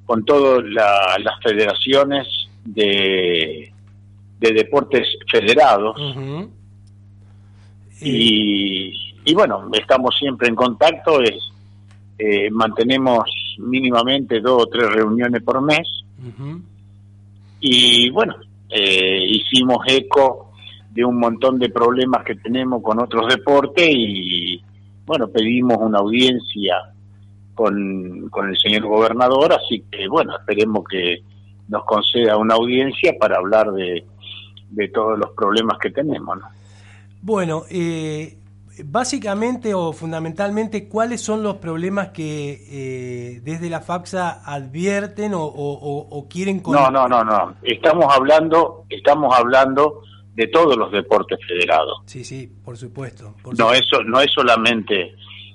con todas las federaciones de deportes federados. Uh-huh. Y bueno, estamos siempre en contacto, mantenemos mínimamente 2 o 3 reuniones por mes. Uh-huh. Y bueno, hicimos eco de un montón de problemas que tenemos con otros deportes y bueno, pedimos una audiencia con el señor gobernador, así que bueno, esperemos que nos conceda una audiencia para hablar de todos los problemas que tenemos, ¿no? Bueno, básicamente o fundamentalmente, ¿cuáles son los problemas que desde la FAFSA advierten o quieren No. Estamos hablando de todos los deportes federados. Sí, por supuesto. No es solamente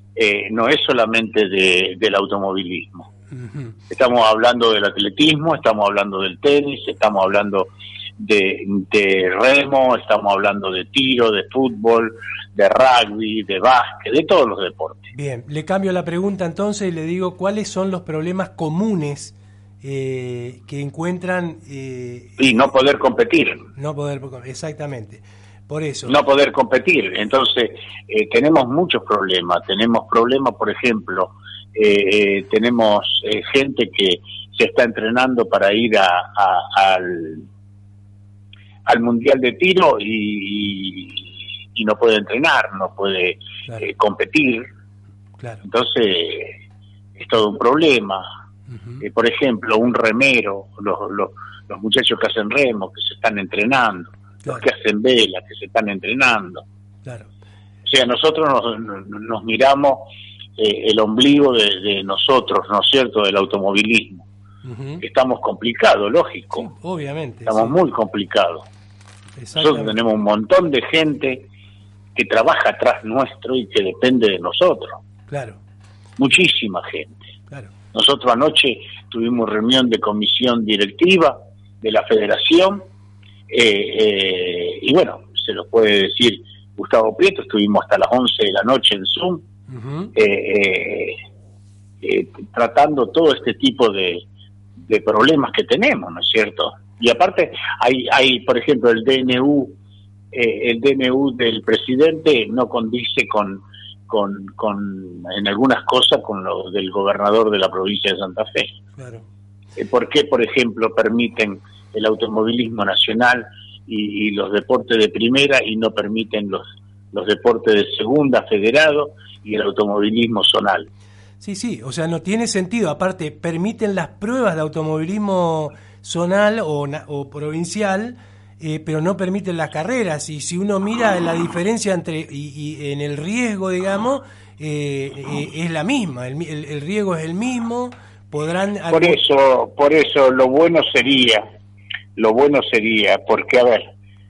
del automovilismo. Uh-huh. Estamos hablando del atletismo, estamos hablando del tenis, estamos hablando de remo, estamos hablando de tiro, de fútbol, de rugby, de básquet, de todos los deportes. Bien, le cambio la pregunta entonces y le digo, ¿cuáles son los problemas comunes que encuentran? Y no poder competir. Exactamente, por eso. No poder competir. Entonces, tenemos muchos problemas. Tenemos problemas, por ejemplo, tenemos gente que se está entrenando para ir al Mundial de Tiro y no puede entrenar, no puede competir. Claro. Entonces, es todo un problema. Uh-huh. Por ejemplo, un remero, los muchachos que hacen remo, que se están entrenando, claro. Los que hacen vela, que se están entrenando. Claro. O sea, nosotros nos miramos el ombligo de nosotros, ¿no es cierto?, del automovilismo. Uh-huh. Estamos complicados, lógico. Sí, obviamente. Estamos muy complicados. Nosotros tenemos un montón de gente que trabaja atrás nuestro y que depende de nosotros. Claro. Muchísima gente. Claro. Nosotros anoche tuvimos reunión de comisión directiva de la federación y bueno, se lo puede decir Gustavo Prieto, estuvimos hasta las 11 de la noche en Zoom. Uh-huh. Tratando todo este tipo de problemas que tenemos, ¿no es cierto? Y aparte hay por ejemplo, el DNU del presidente no condice con en algunas cosas con lo del gobernador de la provincia de Santa Fe. Claro. ¿Por qué, por ejemplo, permiten el automovilismo nacional y los deportes de primera y no permiten los deportes de segunda federado y el automovilismo zonal? Sí, o sea, no tiene sentido. Aparte, permiten las pruebas de automovilismo zonal o provincial, pero no permiten las carreras. Y si uno mira la diferencia entre y en el riesgo, digamos, es la misma. El riesgo es el mismo. Podrán. Por eso lo bueno sería, porque a ver,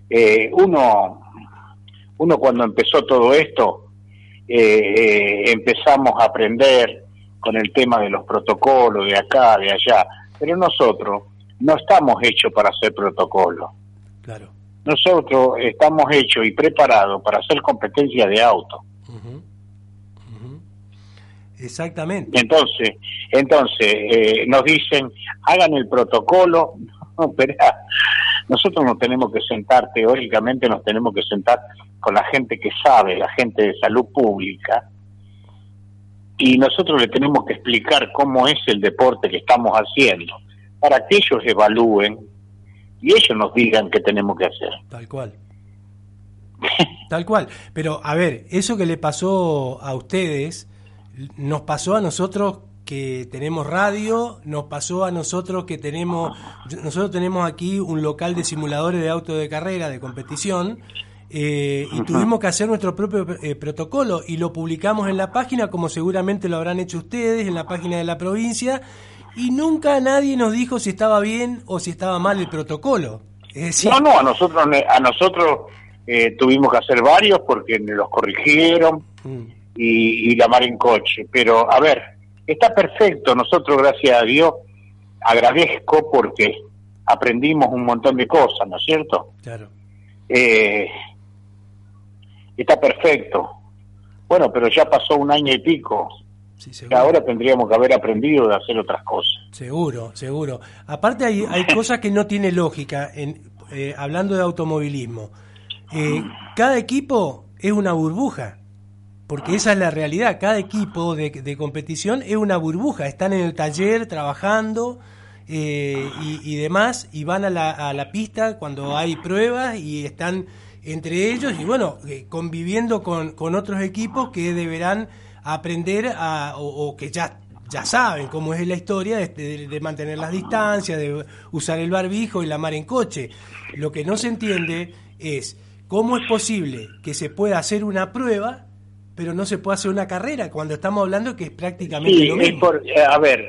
uno cuando empezó todo esto, empezamos a aprender con el tema de los protocolos de acá, de allá, pero nosotros no estamos hechos para hacer protocolos. Claro. Nosotros estamos hechos y preparados para hacer competencia de auto. Uh-huh. Uh-huh. Exactamente. Entonces nos dicen, hagan el protocolo. No, pero nosotros nos tenemos que sentar, teóricamente nos tenemos que sentar con la gente que sabe, la gente de salud pública, y nosotros le tenemos que explicar cómo es el deporte que estamos haciendo, para que ellos evalúen y ellos nos digan qué tenemos que hacer. Tal cual. Tal cual. Pero, a ver, eso que le pasó a ustedes, nos pasó a nosotros que tenemos radio, nos pasó a nosotros nosotros tenemos aquí un local de simuladores de auto de carrera, de competición, y tuvimos que hacer nuestro propio protocolo y lo publicamos en la página, como seguramente lo habrán hecho ustedes, en la página de la provincia, y nunca nadie nos dijo si estaba bien o si estaba mal el protocolo. Es decir, no, a nosotros tuvimos que hacer varios porque los corrigieron y la mar en coche, pero a ver, está perfecto. Nosotros, gracias a Dios, agradezco porque aprendimos un montón de cosas, ¿no es cierto? Claro. Está perfecto. Bueno, pero ya pasó 1 año y pico. Sí, que ahora tendríamos que haber aprendido de hacer otras cosas. Seguro, seguro. Aparte hay cosas que no tiene lógica, hablando de automovilismo. Cada equipo es una burbuja, porque esa es la realidad. Cada equipo de competición es una burbuja. Están en el taller trabajando y demás, y van a la pista cuando hay pruebas y están entre ellos y bueno, conviviendo con otros equipos que deberán aprender o que ya saben cómo es la historia de mantener las distancias, de usar el barbijo y la mar en coche. Lo que no se entiende es cómo es posible que se pueda hacer una prueba pero no se puede hacer una carrera cuando estamos hablando que es prácticamente lo mismo. A ver.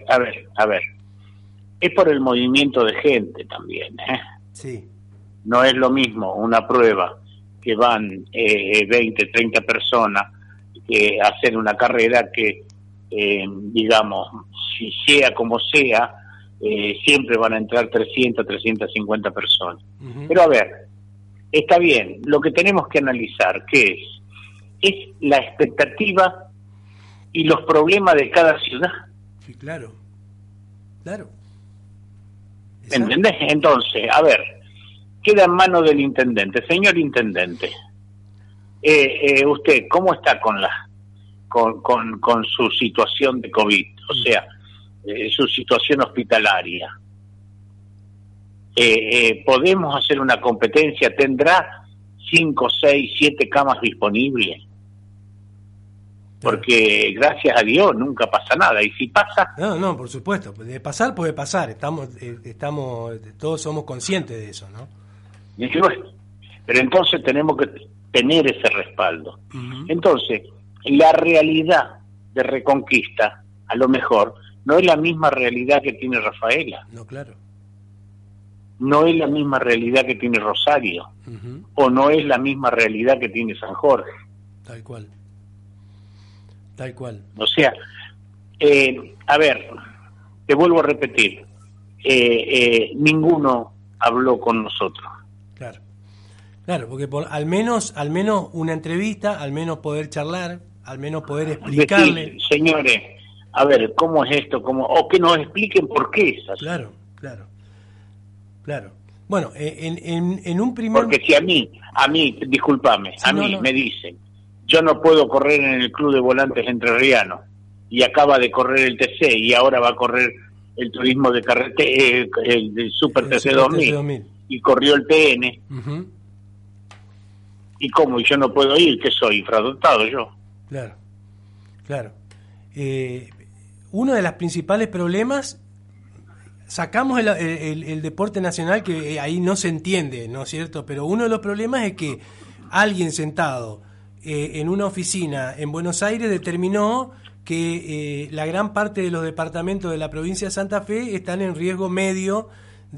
Es por el movimiento de gente también, ¿eh? Sí. No es lo mismo una prueba que van 20, 30 personas que hacer una carrera que, digamos, si sea como sea, siempre van a entrar 300, 350 personas. Uh-huh. Pero a ver, está bien, lo que tenemos que analizar, ¿qué es la expectativa y los problemas de cada ciudad. Sí, claro. ¿Entendés? Entonces, a ver, queda en manos del intendente. Señor intendente, usted, ¿cómo está con su situación de COVID? O sea, su situación hospitalaria. ¿Podemos hacer una competencia? ¿Tendrá 5, 6, 7 camas disponibles? Porque gracias a Dios nunca pasa nada, y si pasa... No, por supuesto, de pasar puede pasar, estamos todos somos conscientes de eso, ¿no? Pero entonces tenemos que tener ese respaldo. Uh-huh. Entonces, la realidad de Reconquista, a lo mejor, no es la misma realidad que tiene Rafaela. No, claro. No es la misma realidad que tiene Rosario, uh-huh, o no es la misma realidad que tiene San Jorge. Tal cual. O sea, a ver, te vuelvo a repetir, ninguno habló con nosotros. Claro, porque al menos una entrevista, al menos poder charlar, al menos poder explicarle. Decir, señores, a ver, ¿cómo es esto? O que nos expliquen por qué es así. Claro. Bueno, en un primer... Porque si a mí, discúlpame, sí, me dicen, yo no puedo correr en el Club de Volantes Entrerriano, y acaba de correr el TC, y ahora va a correr el turismo de carretera, el Super TC 2000, y corrió el TN. Uh-huh. ¿Y cómo? ¿Y yo no puedo ir? ¿Qué soy? ¿Infradotado yo? Claro. Uno de los principales problemas, sacamos el deporte nacional, que ahí no se entiende, ¿no es cierto? Pero uno de los problemas es que alguien sentado en una oficina en Buenos Aires determinó que la gran parte de los departamentos de la provincia de Santa Fe están en riesgo medio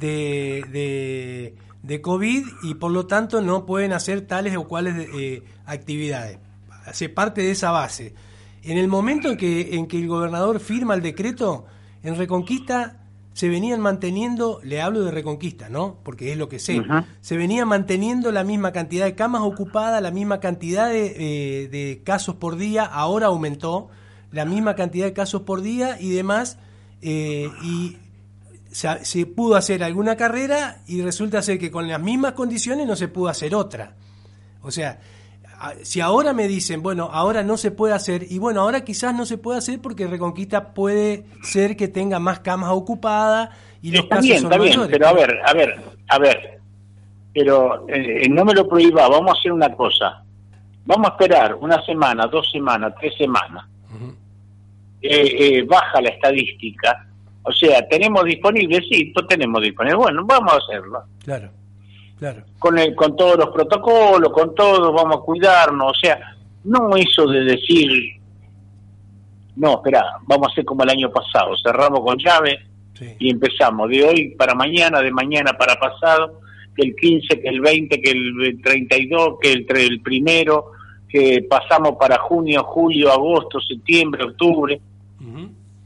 de COVID y por lo tanto no pueden hacer tales o cuales actividades. Hace parte de esa base. En el momento en que el gobernador firma el decreto, en Reconquista se venían manteniendo, le hablo de Reconquista, ¿no? Porque es lo que sé, uh-huh, se venía manteniendo la misma cantidad de camas ocupadas, la misma cantidad de casos por día, ahora aumentó la misma cantidad de casos por día y demás, y se pudo hacer alguna carrera y resulta ser que con las mismas condiciones no se pudo hacer otra. O sea, si ahora me dicen, bueno, ahora no se puede hacer, y bueno, ahora quizás no se puede hacer porque Reconquista puede ser que tenga más camas ocupadas y los casos son mayores. Está bien, pero a ver, pero no me lo prohíba, vamos a hacer una cosa, vamos a esperar una semana, 2 semanas, 3 semanas, uh-huh, baja la estadística, o sea, ¿tenemos disponible? Sí, pues tenemos disponible, bueno, vamos a hacerlo. Claro. Con todos los protocolos, con todo, vamos a cuidarnos, o sea, no eso de decir, no, espera, vamos a hacer como el año pasado, cerramos con llave, sí, y empezamos de hoy para mañana, de mañana para pasado, que el 15, que el 20, que el 32, que el primero, que pasamos para junio, julio, agosto, septiembre, octubre. Uh-huh.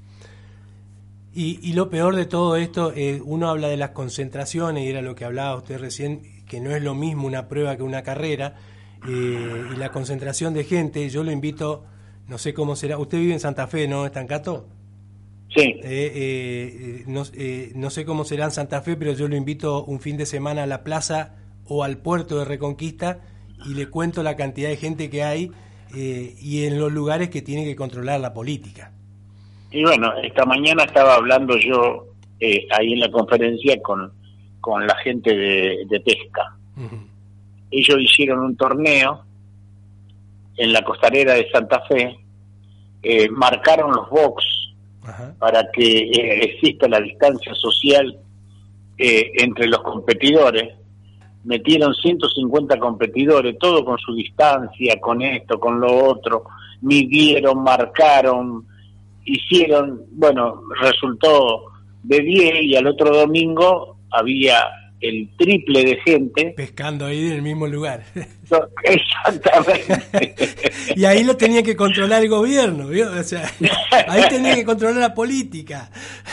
Y lo peor de todo esto, uno habla de las concentraciones, y era lo que hablaba usted recién, que no es lo mismo una prueba que una carrera, y la concentración de gente. Yo lo invito no sé cómo será. Usted vive en Santa Fe, ¿no, Estancato? Sí. No sé cómo será en Santa Fe, pero yo lo invito un fin de semana a la plaza o al puerto de Reconquista y le cuento la cantidad de gente que hay y en los lugares que tiene que controlar la política. Y bueno, esta mañana estaba hablando yo ahí en la conferencia con la gente de pesca. Uh-huh. Ellos hicieron un torneo en la costanera de Santa Fe, marcaron los box para que exista la distancia social entre los competidores, metieron 150 competidores, todo con su distancia, con esto, con lo otro, midieron, marcaron, hicieron, bueno, resultó de 10 y al otro domingo había el triple de gente pescando ahí en el mismo lugar. Exactamente. Y ahí lo tenía que controlar el gobierno, ¿vio? O sea, ahí tenía que controlar la política.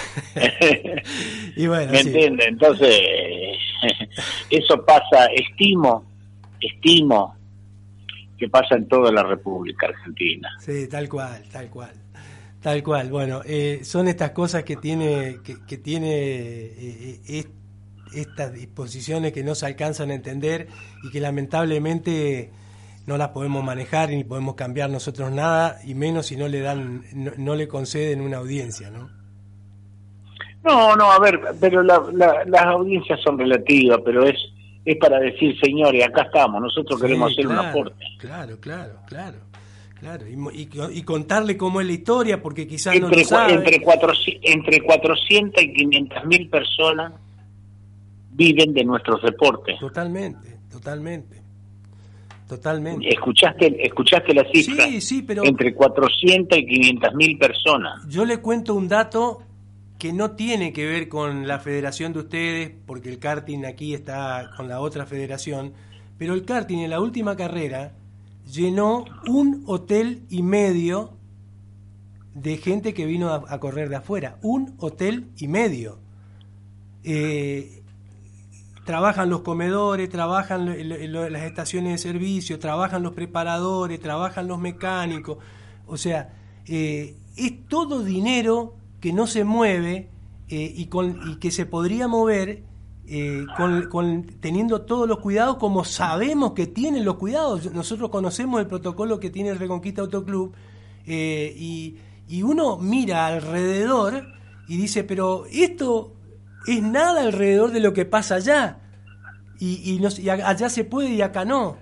Y bueno, ¿me entiende? Entonces, eso pasa, estimo que pasa en toda la República Argentina. Sí, tal cual. Bueno, son estas cosas que tiene estas disposiciones que no se alcanzan a entender y que lamentablemente no las podemos manejar ni podemos cambiar nosotros nada, y menos si no le conceden una audiencia, ¿no? No, a ver, pero las audiencias son relativas, pero es para decir, señores, acá estamos, nosotros queremos hacer un aporte. Claro. Y contarle cómo es la historia, porque quizás no lo sabe. Entre 400 y 500.000 personas viven de nuestros deportes. Totalmente. ¿Escuchaste la cifra? Sí, pero entre 400 y 500.000 personas. Yo le cuento un dato que no tiene que ver con la federación de ustedes, porque el karting aquí está con la otra federación, pero el karting en la última carrera llenó 1,5 hoteles de gente que vino a correr de afuera. 1,5 hoteles. Trabajan los comedores, trabajan las estaciones de servicio, trabajan los preparadores, trabajan los mecánicos. O sea, es todo dinero que no se mueve y que se podría mover teniendo todos los cuidados como sabemos que tienen los cuidados. Nosotros conocemos el protocolo que tiene el Reconquista Autoclub y uno mira alrededor y dice, pero esto es nada alrededor de lo que pasa allá y allá se puede y acá no.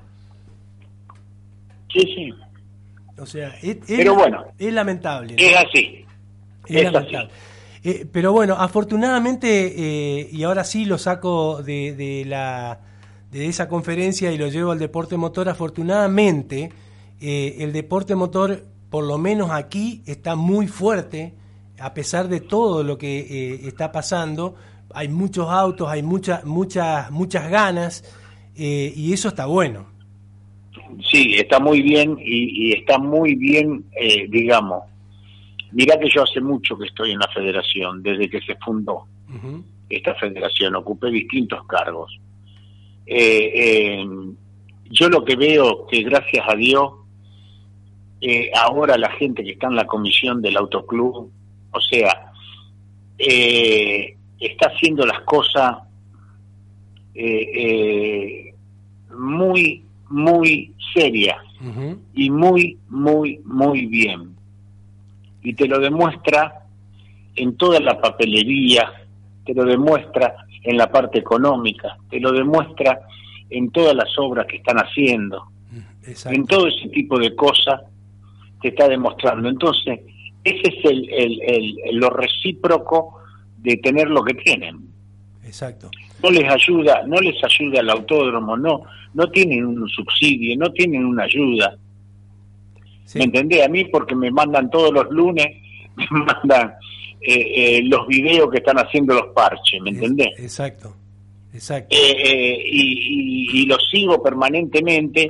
Sí. O sea, pero bueno, es lamentable, ¿no? Es así. Es lamentable. Pero bueno, afortunadamente, y ahora sí lo saco de esa conferencia y lo llevo al deporte motor, afortunadamente el deporte motor, por lo menos aquí, está muy fuerte, a pesar de todo lo que está pasando. Hay muchos autos, hay muchas ganas, y eso está bueno. Sí, está muy bien y está muy bien, digamos. Mirá que yo hace mucho que estoy en la federación, desde que se fundó esta federación, ocupé distintos cargos. Yo lo que veo que gracias a Dios, ahora la gente que está en la comisión del autoclub, o sea, está haciendo las cosas muy, muy serias y muy, muy, muy bien. Y te lo demuestra en toda la papelería, te lo demuestra en la parte económica, te lo demuestra en todas las obras que están haciendo. Exacto. En todo ese tipo de cosas te está demostrando. Entonces, ese es lo recíproco de tener lo que tienen. Exacto. No les ayuda el autódromo, no tienen un subsidio, no tienen una ayuda. Sí. ¿Me entendés? A mí porque me mandan todos los lunes, me mandan los videos que están haciendo los parches, ¿me entendés? Exacto. Y los sigo permanentemente,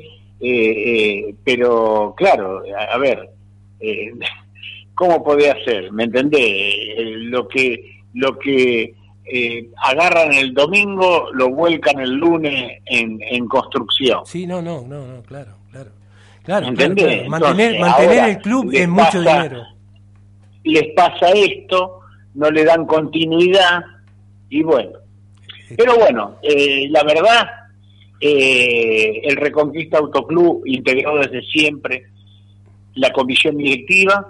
pero claro, a ver, ¿cómo podés hacer? ¿Me entendés? Lo que agarran el domingo, lo vuelcan el lunes en construcción. Sí, no, claro. Claro, ¿entendés? claro. Mantener Entonces, el club es mucho dinero. Les pasa esto, no le dan continuidad, y bueno. Pero bueno, la verdad, el Reconquista Autoclub integró desde siempre la comisión directiva,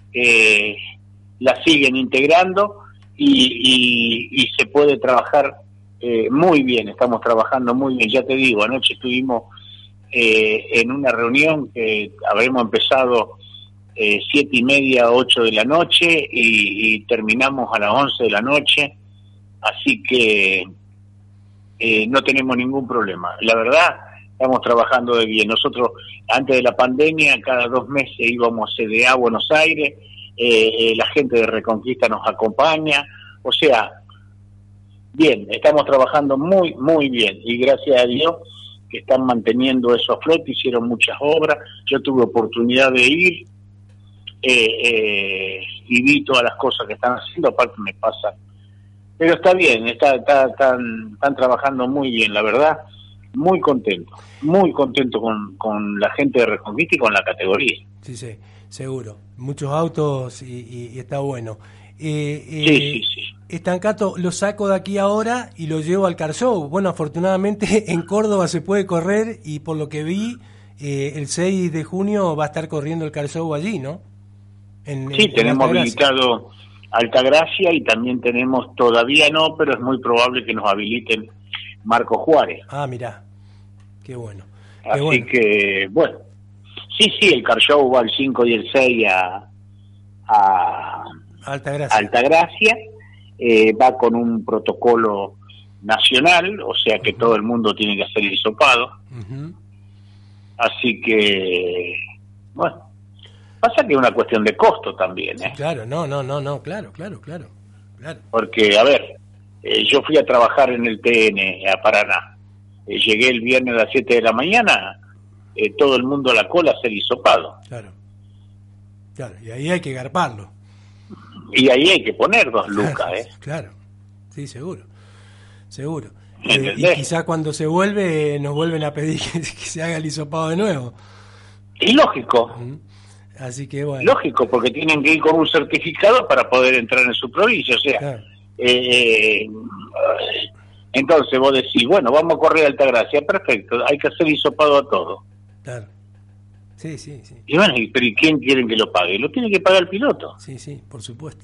la siguen integrando, y se puede trabajar muy bien, estamos trabajando muy bien. Ya te digo, anoche estuvimos en una reunión que habremos empezado 7:30, 8 de la noche, y terminamos a las 11 de la noche, así que no tenemos ningún problema. La verdad, estamos trabajando de bien. Nosotros, antes de la pandemia, cada 2 meses íbamos a CDA a Buenos Aires, la gente de Reconquista nos acompaña, o sea, bien, estamos trabajando muy, muy bien, y gracias a Dios que están manteniendo eso a flote, hicieron muchas obras, yo tuve oportunidad de ir, y vi todas las cosas que están haciendo, aparte me pasan. Pero está bien, están trabajando muy bien, la verdad, muy contento con la gente de Reconquista y con la categoría. Sí, seguro. Muchos autos y está bueno. Sí. Estancato, lo saco de aquí ahora y lo llevo al Car Show. Bueno, afortunadamente en Córdoba se puede correr, y por lo que vi, el 6 de junio va a estar corriendo el Car Show allí, ¿no? Tenemos habilitado Altagracia, y también tenemos, todavía no, pero es muy probable que nos habiliten Marco Juárez. Ah, mirá, qué bueno. Así que, bueno, sí, el Car Show va el 5 y el 6 a Altagracia. Va con un protocolo nacional, o sea que todo el mundo tiene que hacer el hisopado. Así que, bueno, pasa que es una cuestión de costo también, ¿eh? Claro, no, claro. Porque, a ver, yo fui a trabajar en el TN a Paraná. Llegué el viernes a las 7 de la mañana, todo el mundo a la cola a hacer hisopado. Claro, y ahí hay que garparlo. Y ahí hay que poner 2 lucas, ¿eh? Claro, sí, seguro. ¿Entendés? Y quizás cuando se vuelve, nos vuelven a pedir que se haga el hisopado de nuevo. Y lógico. Así que bueno. Lógico, porque tienen que ir con un certificado para poder entrar en su provincia, o sea. Claro. Entonces vos decís, bueno, vamos a correr a Altagracia, perfecto, hay que hacer hisopado a todo. Claro. Sí. Y bueno, pero ¿y quién quieren que lo pague? Lo tiene que pagar el piloto. Sí, por supuesto.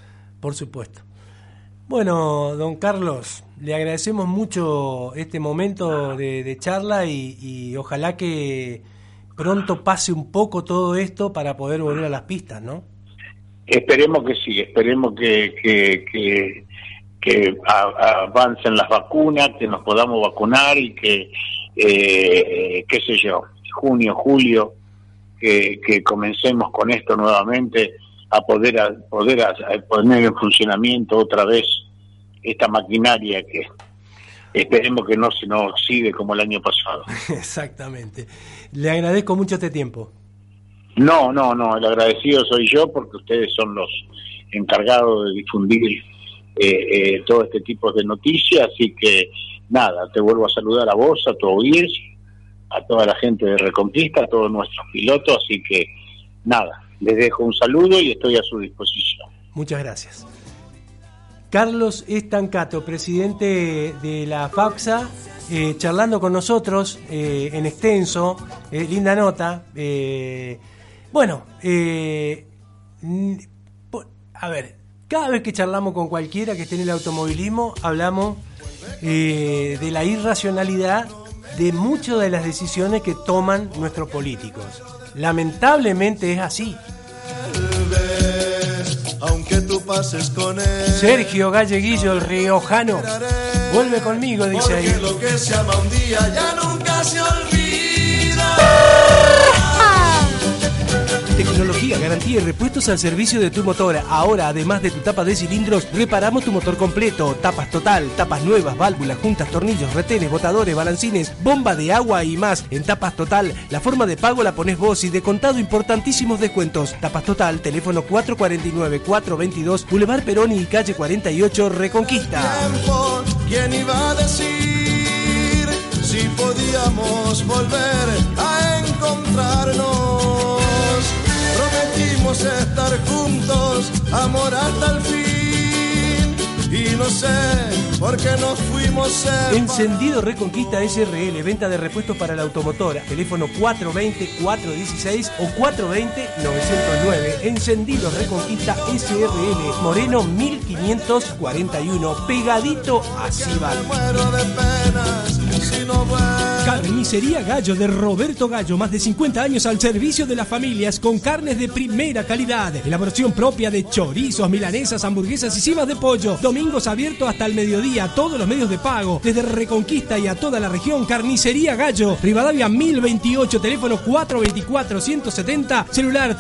Bueno, don Carlos, le agradecemos mucho este momento de charla, y ojalá que pronto pase un poco todo esto para poder volver a las pistas, ¿no? Esperemos que sí, esperemos que avancen las vacunas, que nos podamos vacunar, y que, qué sé yo, junio, julio, que comencemos con esto nuevamente, a poder poner en funcionamiento otra vez esta maquinaria que esperemos que no se nos oxide como el año pasado. Exactamente. Le agradezco mucho este tiempo. No, el agradecido soy yo, porque ustedes son los encargados de difundir todo este tipo de noticias, así que nada, te vuelvo a saludar a vos, a tu audiencia, a toda la gente de Reconquista, a todos nuestros pilotos, así que nada, les dejo un saludo y estoy a su disposición. Muchas gracias. Carlos Estancato, presidente de la FAFSA, charlando con nosotros en extenso, linda nota. A ver, cada vez que charlamos con cualquiera que esté en el automovilismo, hablamos de la irracionalidad de muchas de las decisiones que toman nuestros políticos. Lamentablemente es así. Aunque tú pases con él. Sergio Galleguillo, el riojano, vuelve conmigo, dice ahí. Lo que se ama un día ya nunca se olvida. Tecnología, garantía y repuestos al servicio de tu motor. Ahora, además de tu tapa de cilindros, reparamos tu motor completo. Tapas total, tapas nuevas, válvulas, juntas, tornillos, retenes, botadores, balancines, bomba de agua y más. En Tapas Total, la forma de pago la pones vos, y de contado importantísimos descuentos. Tapas Total, teléfono 449-422, Boulevard Perón y calle 48, Reconquista. Tiempo, ¿quién iba a decir si podíamos volver a encontrar? encontrarnos. Prometimos estar juntos, amor hasta el fin. Y no sé por qué nos fuimos separados. Encendido Reconquista SRL, venta de repuestos para la automotora. Teléfono 420-416 o 420-909. Encendido Reconquista SRL, Moreno 1541, pegadito a Cibar. Muero de penas si no vuelvo. Carnicería Gallo de Roberto Gallo, más de 50 años al servicio de las familias con carnes de primera calidad. Elaboración propia de chorizos, milanesas, hamburguesas y cimas de pollo. Domingos abiertos hasta el mediodía, todos los medios de pago. Desde Reconquista y a toda la región, Carnicería Gallo. Rivadavia 1028, teléfono 424-170, celular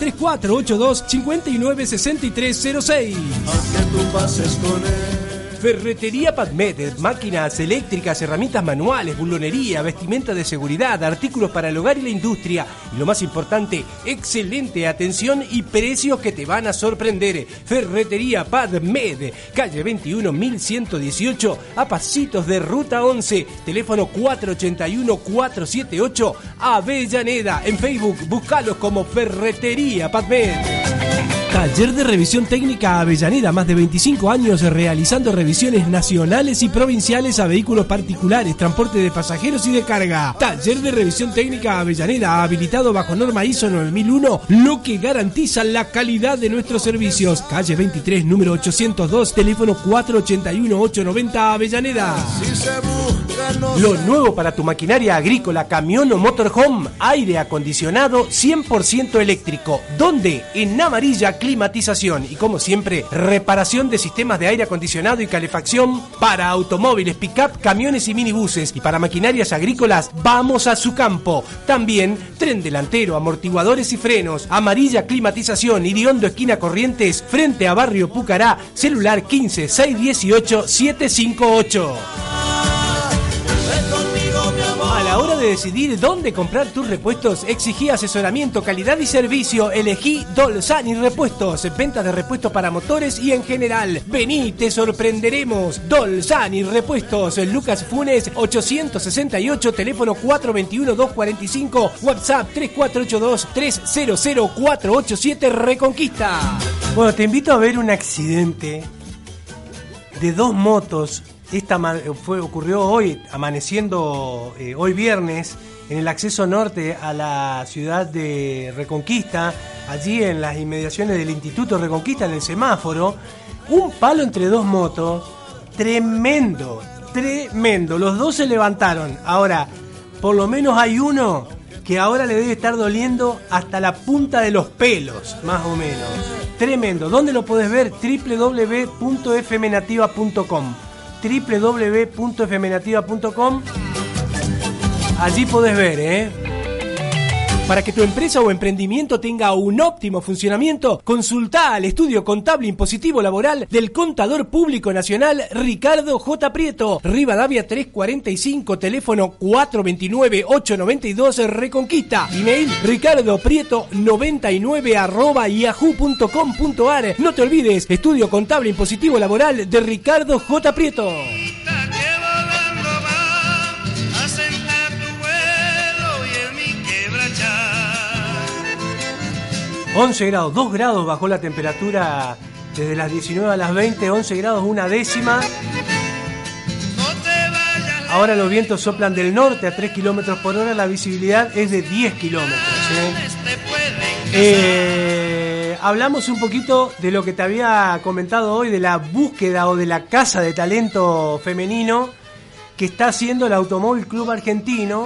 3482-596306. Aunque tú pases con él. Ferretería Padmed, máquinas eléctricas, herramientas manuales, bulonería, vestimenta de seguridad, artículos para el hogar y la industria. Y lo más importante, excelente atención y precios que te van a sorprender. Ferretería Padmed, calle 21 1118, a pasitos de Ruta 11, teléfono 481-478, Avellaneda. En Facebook, búscalos como Ferretería Padmed. Taller de Revisión Técnica Avellaneda, más de 25 años realizando revisiones nacionales y provinciales a vehículos particulares, transporte de pasajeros y de carga. Taller de Revisión Técnica Avellaneda, habilitado bajo norma ISO 9001, lo que garantiza la calidad de nuestros servicios. Calle 23, número 802, teléfono 481-890 Avellaneda. Si se busca, no Lo nuevo para tu maquinaria agrícola, camión o motorhome, aire acondicionado 100% eléctrico. ¿Dónde? En Amarilla Climatización. Y como siempre, reparación de sistemas de aire acondicionado y calefacción para automóviles, pick-up, camiones y minibuses. Y para maquinarias agrícolas, vamos a su campo. También tren delantero, amortiguadores y frenos. Amarilla Climatización, Iriondo esquina Corrientes, frente a Barrio Pucará, celular 15 618 758. A la hora de decidir dónde comprar tus repuestos, exigí asesoramiento, calidad y servicio. Elegí Dolzani Repuestos, venta de repuestos para motores y en general. Vení, te sorprenderemos. Dolzani Repuestos, Lucas Funes 868, teléfono 421-245, WhatsApp 3482-300-487, Reconquista. Bueno, te invito a ver un accidente de dos motos. Ocurrió hoy, amaneciendo hoy viernes, en el acceso norte a la ciudad de Reconquista, allí en las inmediaciones del Instituto Reconquista, en el semáforo, un palo entre dos motos, tremendo, los dos se levantaron. Ahora, por lo menos hay uno que ahora le debe estar doliendo hasta la punta de los pelos, más o menos. Tremendo. ¿Dónde lo podés ver? www.fmnativa.com www.fmnativa.com. Allí podés ver, Para que tu empresa o emprendimiento tenga un óptimo funcionamiento, consultá al estudio contable impositivo laboral del Contador Público Nacional Ricardo J. Prieto, Rivadavia 345, teléfono 429-892, Reconquista. Email ricardoprieto99@yahoo.com.ar. No te olvides, estudio contable impositivo laboral de Ricardo J. Prieto. 11 grados, 2 grados bajó la temperatura desde las 19 a las 20, 11 grados, una décima. Ahora los vientos soplan del norte a 3 kilómetros por hora, la visibilidad es de 10 kilómetros. Hablamos un poquito de lo que te había comentado hoy, de la búsqueda o de la caza de talento femenino que está haciendo el Automóvil Club Argentino.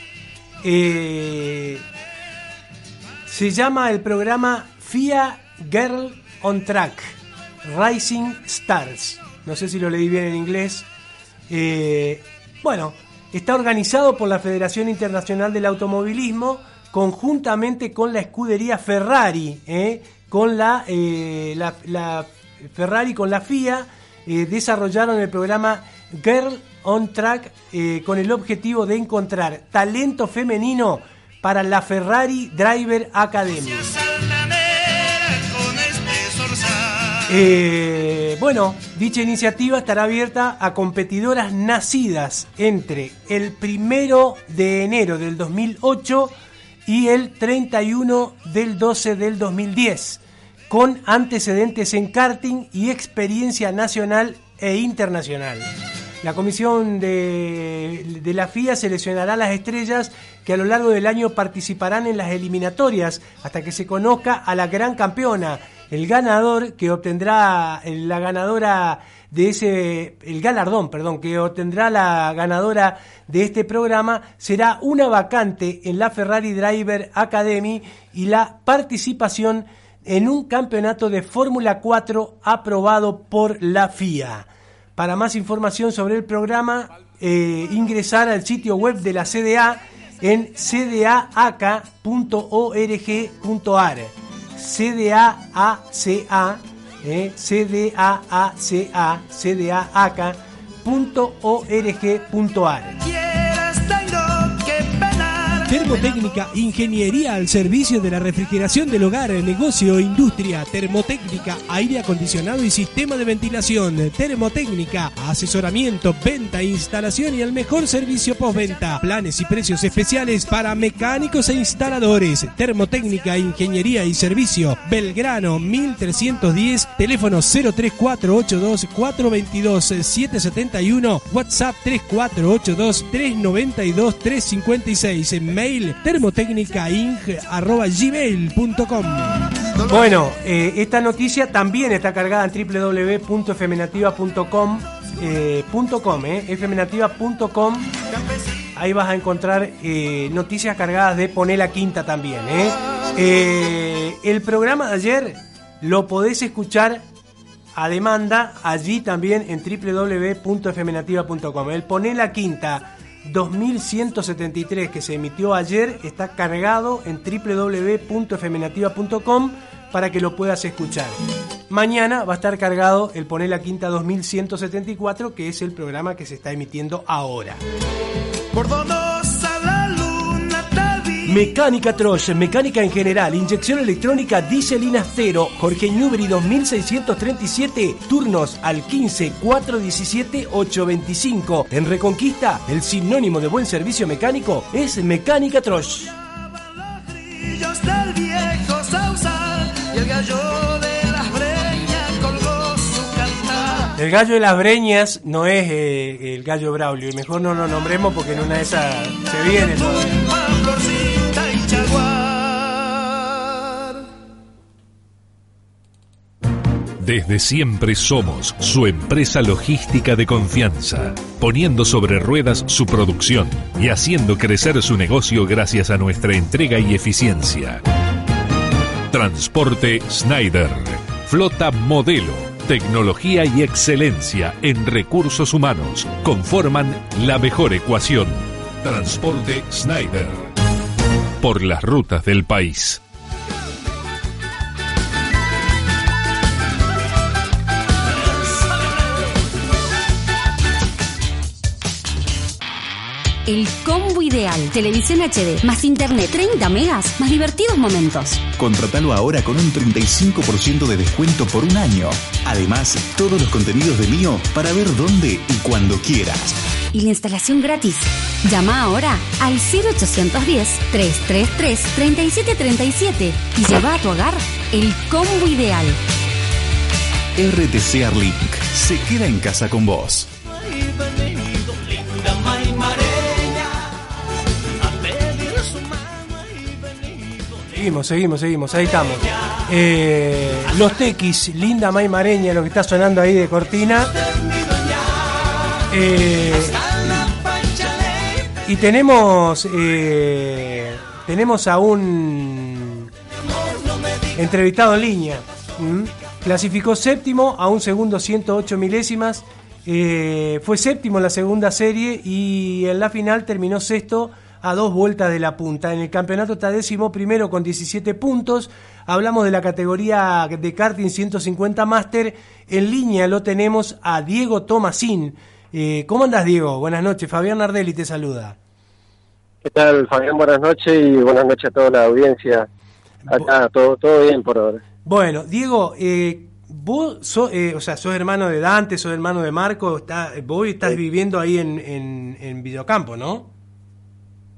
Se llama el programa FIA Girl on Track, Rising Stars. No sé si lo leí bien en inglés. Bueno, está organizado por la Federación Internacional del Automovilismo, conjuntamente con la escudería Ferrari, con la Ferrari con la FIA, desarrollaron el programa Girl on Track con el objetivo de encontrar talento femenino para la Ferrari Driver Academy. Bueno, dicha iniciativa estará abierta a competidoras nacidas entre el 1 de enero del 2008 y el 31/12/2010, con antecedentes en karting y experiencia nacional e internacional. La comisión de la FIA seleccionará las estrellas que a lo largo del año participarán en las eliminatorias hasta que se conozca a la gran campeona. El ganador que obtendrá el galardón que obtendrá la ganadora de este programa será una vacante en la Ferrari Driver Academy y la participación en un campeonato de Fórmula 4 aprobado por la FIA. Para más información sobre el programa, ingresar al sitio web de la CDA en cdaaca.org.ar. cdaaca.org.ar. Termotécnica, ingeniería al servicio de la refrigeración del hogar, negocio, industria. Termotécnica, aire acondicionado y sistema de ventilación. Termotécnica, asesoramiento, venta, instalación y el mejor servicio postventa. Planes y precios especiales para mecánicos e instaladores. Termotécnica, ingeniería y servicio. Belgrano 1310, teléfono 03482 422 771, WhatsApp 3482 392 356. Mail termotecnicaing@gmail.com. Bueno, esta noticia también está cargada en www.fmnativa.com, fmnativa.com. Ahí vas a encontrar noticias cargadas de Poné la Quinta también. El programa de ayer lo podés escuchar a demanda allí también en www.fmnativa.com. El Poné la Quinta 2173 que se emitió ayer está cargado en www.fmnativa.com para que lo puedas escuchar. Mañana va a estar cargado el Poné la Quinta 2174, que es el programa que se está emitiendo ahora. Mecánica Trosh, mecánica en general, inyección electrónica, diésel y naftalero, Jorge Newbery 2637, turnos al 15 417 825. En Reconquista, el sinónimo de buen servicio mecánico es Mecánica Trosh. El gallo de las breñas no es el gallo Braulio, y mejor no lo nombremos porque en una de esas se viene todo. Desde siempre somos su empresa logística de confianza, poniendo sobre ruedas su producción y haciendo crecer su negocio gracias a nuestra entrega y eficiencia. Transporte Schneider, flota modelo, tecnología y excelencia en recursos humanos conforman la mejor ecuación. Transporte Schneider, por las rutas del país. El combo ideal. Televisión HD, más internet, 30 megas, más divertidos momentos. Contratalo ahora con un 35% de descuento por un año. Además, todos los contenidos de Mío para ver dónde y cuando quieras. Y la instalación gratis. Llama ahora al 0810-333-3737 y lleva a tu hogar el combo ideal. RTC Arlink se queda en casa con vos. Seguimos, ahí estamos. Los Tequis, Linda Maimareña, lo que está sonando ahí de cortina. Y tenemos a un entrevistado en línea. Clasificó séptimo a un segundo 108 milésimas. Fue séptimo en la segunda serie y en la final terminó sexto a 2 vueltas de la punta. En el campeonato está 11º con 17 puntos. Hablamos de la categoría de karting 150 Master. En línea lo tenemos a Diego Tomasín. ¿Cómo andás, Diego? Buenas noches. Fabián Nardelli te saluda. ¿Qué tal, Fabián? Buenas noches y buenas noches a toda la audiencia. Acá todo bien por ahora. Bueno, Diego, vos sos hermano de Dante, sos hermano de Marco. Vos estás viviendo ahí en Videocampo, ¿no?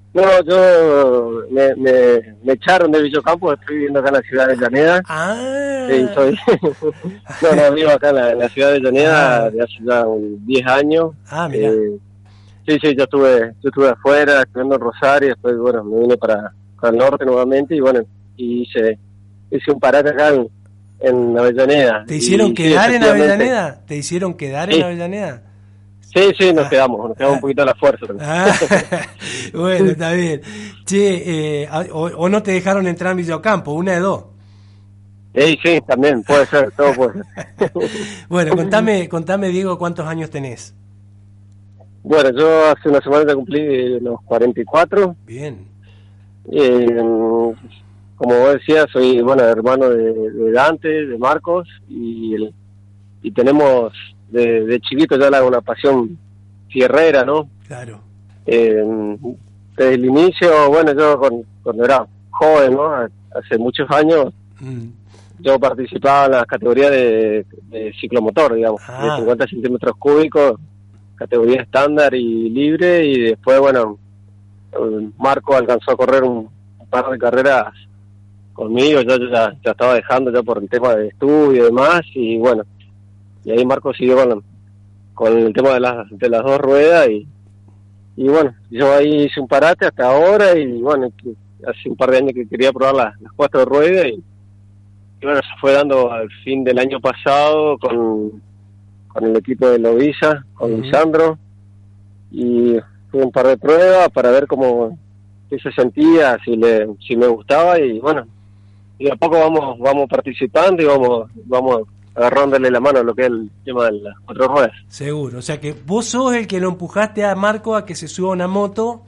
No, yo me echaron de Villocampo, estoy viviendo acá en la ciudad de Avellaneda. Sí, no, vivo acá en la ciudad de Avellaneda de hace ya 10 años. Mira. Sí, yo estuve afuera, estudiando en Rosario, después, bueno, me vine para el norte nuevamente y bueno, hice un parate acá en Avellaneda. ¿Te hicieron quedar en Avellaneda? ¿Te hicieron quedar en Avellaneda? Sí, nos quedamos un poquito a la fuerza. Bueno, está bien. Che, o no te dejaron entrar en Villocampo, una de dos. Sí, también, puede ser, todo puede ser. Bueno, contame, Diego, ¿cuántos años tenés? Bueno, yo hace una semana ya cumplí los 44. Bien. Como vos decías, soy, bueno, hermano de Dante, de Marcos, y tenemos de chiquito ya una pasión fierrera, ¿no? Claro. Desde el inicio, bueno, yo cuando era joven, ¿no? Hace muchos años, yo participaba en las categorías de ciclomotor, digamos, de 50 centímetros cúbicos, categoría estándar y libre, y después, bueno, Marco alcanzó a correr un par de carreras conmigo, yo ya estaba dejando ya por el tema de estudio y demás, y bueno, y ahí Marco siguió con el tema de las dos ruedas, y bueno, yo ahí hice un parate hasta ahora, y bueno, hace un par de años que quería probar las cuatro ruedas, y bueno, se fue dando al fin del año pasado con el equipo de Loviza, con Lisandro, y tuve un par de pruebas para ver qué se sentía, si me gustaba, y bueno, y de a poco vamos participando y vamos agarrándole la mano a lo que es el tema de las cuatro ruedas. Seguro, o sea que vos sos el que lo empujaste a Marco a que se suba a una moto,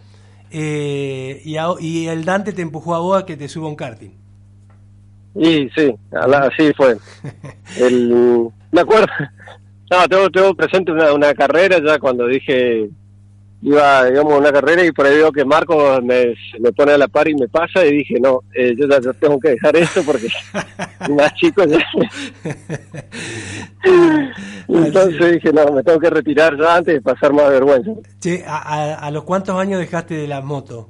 y el Dante te empujó a vos a que te suba un karting. Y sí, así fue. Me acuerdo, tengo presente una carrera ya cuando dije, iba, digamos, a una carrera y por ahí veo que Marco me pone a la par y me pasa, y dije, no, yo ya tengo que dejar esto porque más chico ya. Entonces dije, no, me tengo que retirar ya antes de pasar más vergüenza. Che, ¿a los cuántos años dejaste de la moto?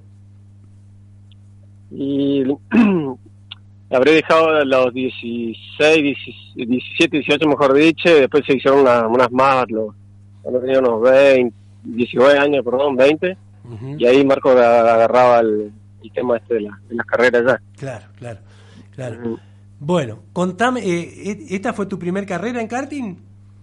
Y habré dejado a los 17, 18 mejor dicho, y después se hicieron unas más, cuando tenía unos 19 años, 20, y ahí Marco agarraba el tema de las carreras ya. Claro. Bueno, contame, ¿esta fue tu primer carrera en karting?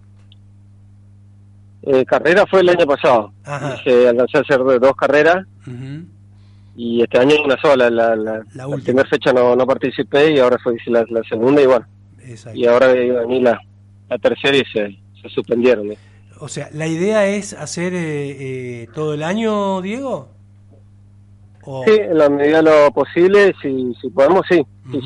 Carrera fue el año pasado. Alcancé a hacer 2 carreras, y este año una sola. La primera fecha no participé, y ahora hice la segunda, y bueno. Exacto. Y ahora iba a venir la tercera y se suspendieron. O sea, ¿la idea es hacer todo el año, Diego? Sí, en la medida de lo posible, si podemos, sí.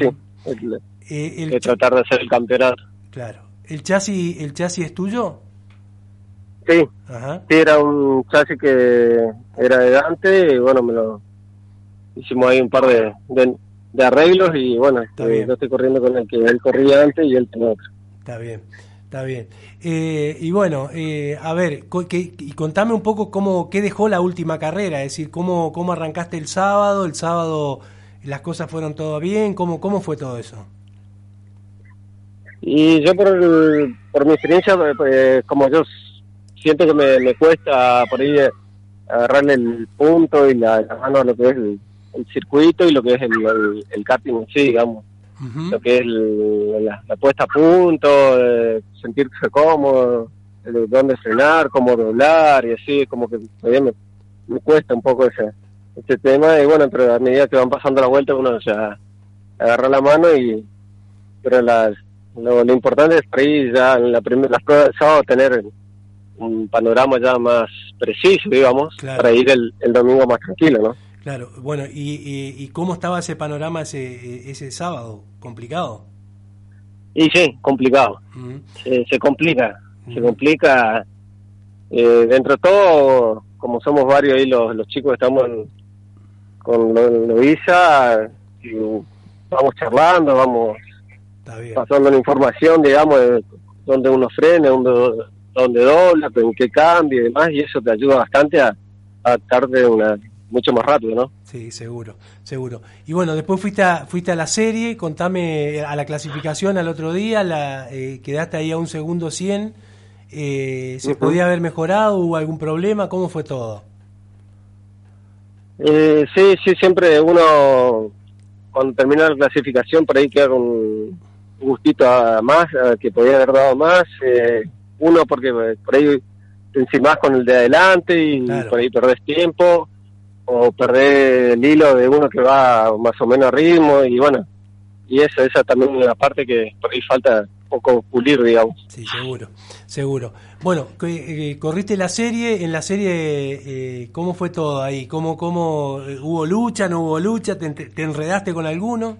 Tratar de hacer el campeonato. Claro. ¿El chasis es tuyo? Sí. Sí, era un chasis que era de Dante, y bueno, hicimos ahí un par de arreglos, y bueno, yo estoy corriendo con el que él corría antes y él tenía otro. Está bien. Y bueno, a ver, y contame un poco qué dejó la última carrera, es decir, cómo arrancaste el sábado las cosas fueron todo bien, cómo fue todo eso. Y yo por mi experiencia, como yo siento que me cuesta por ahí agarrarle el punto y la mano a lo que es el circuito y lo que es el karting en sí, digamos. Lo que es la puesta a punto, sentirse cómodo, dónde frenar, cómo doblar, y así, como que todavía me cuesta un poco ese tema, y bueno, pero a medida que van pasando la vuelta uno ya agarra la mano, pero lo importante es por ahí ya en las pruebas del sábado tener un panorama ya más preciso, digamos, para ir el domingo más tranquilo, ¿no? Claro, bueno, ¿y cómo estaba ese panorama ese sábado? ¿Complicado? Y sí, complicado. Se complica. Dentro de todo, como somos varios ahí los chicos que estamos con Loviza, vamos charlando, vamos pasando la información, digamos, de dónde uno frena, dónde dobla, en qué cambia y demás, y eso te ayuda bastante a darte una mucho más rápido, ¿no? Sí, seguro. Y bueno, después fuiste a la serie, contame a la clasificación al otro día, quedaste ahí a un segundo 100, ¿se podía haber mejorado? ¿Hubo algún problema? ¿Cómo fue todo? Sí, siempre uno, cuando termina la clasificación, por ahí queda con un gustito a más, que podía haber dado más, uno porque por ahí te encimás con el de adelante y claro, por ahí perdés tiempo, o perdés el hilo de uno que va más o menos a ritmo, y bueno, y esa también es la parte que por ahí falta un poco pulir, digamos. Sí, seguro. Bueno, corriste la serie, en la serie, ¿cómo fue todo ahí? ¿Cómo hubo lucha, no hubo lucha? ¿Te enredaste con alguno?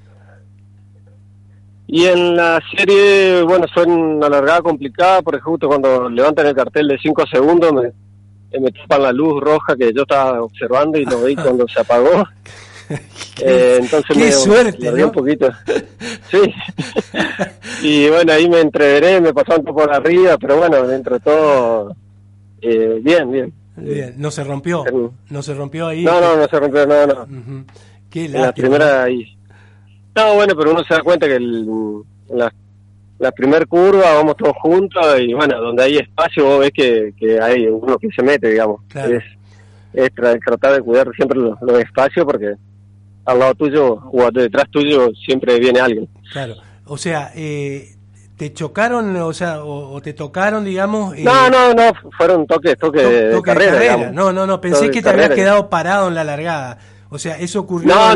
Y en la serie, bueno, fue una largada complicada, porque justo cuando levantan el cartel de 5 segundos me tapan la luz roja que yo estaba observando y lo vi cuando se apagó. Entonces qué suerte, ¿no? Un poquito. Sí. Y bueno, ahí me entreveré, me pasaron todo por arriba, pero bueno, dentro de todo, bien. Bien, ¿no se rompió? ¿No se rompió ahí? No se rompió, no. Uh-huh. Qué lástima. En la primera ahí. No, bueno, pero uno se da cuenta que la primer curva vamos todos juntos y bueno, donde hay espacio vos ves que hay uno que se mete, digamos. Claro. Es tratar de cuidar siempre los espacios porque al lado tuyo o detrás tuyo siempre viene alguien. Claro, o sea, ¿te chocaron, o te tocaron, digamos? No, fueron toques de carrera, digamos. No, pensé que te habías quedado parado en la largada. O sea, eso ocurrió... No,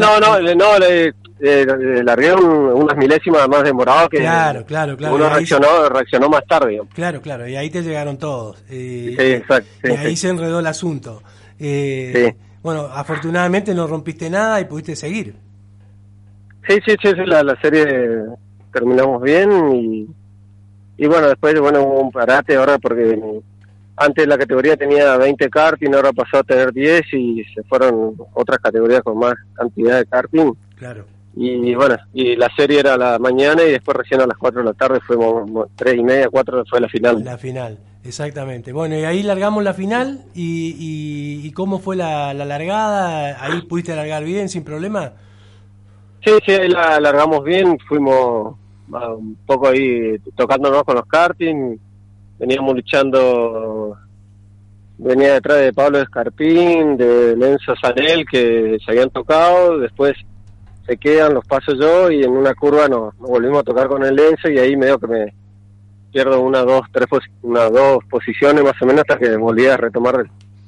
largué unas milésimas más demorado que... Claro. Uno reaccionó más tarde. Claro, y ahí te llegaron todos. Sí, exacto. Y ahí se enredó el asunto. Sí. Bueno, afortunadamente no rompiste nada y pudiste seguir. Sí, la serie terminamos bien y bueno, después hubo un parate ahora porque antes la categoría tenía 20 karting, ahora pasó a tener 10 y se fueron otras categorías con más cantidad de karting. Claro. Y bueno, y la serie era a la mañana y después recién a las 4 de la tarde fuimos 3:30, 4 fue la final. La final, exactamente. Bueno, y ahí largamos la final y ¿cómo fue la largada? ¿Ahí pudiste largar bien, sin problema? Sí, ahí la largamos bien, fuimos un poco ahí tocándonos con los karting, veníamos luchando, venía detrás de Pablo Escarpín, de Lenzo Sanel, que se habían tocado, después se quedan, los paso yo y en una curva nos volvimos a tocar con el Lenzo y ahí medio que me pierdo una, dos posiciones más o menos hasta que volví a retomar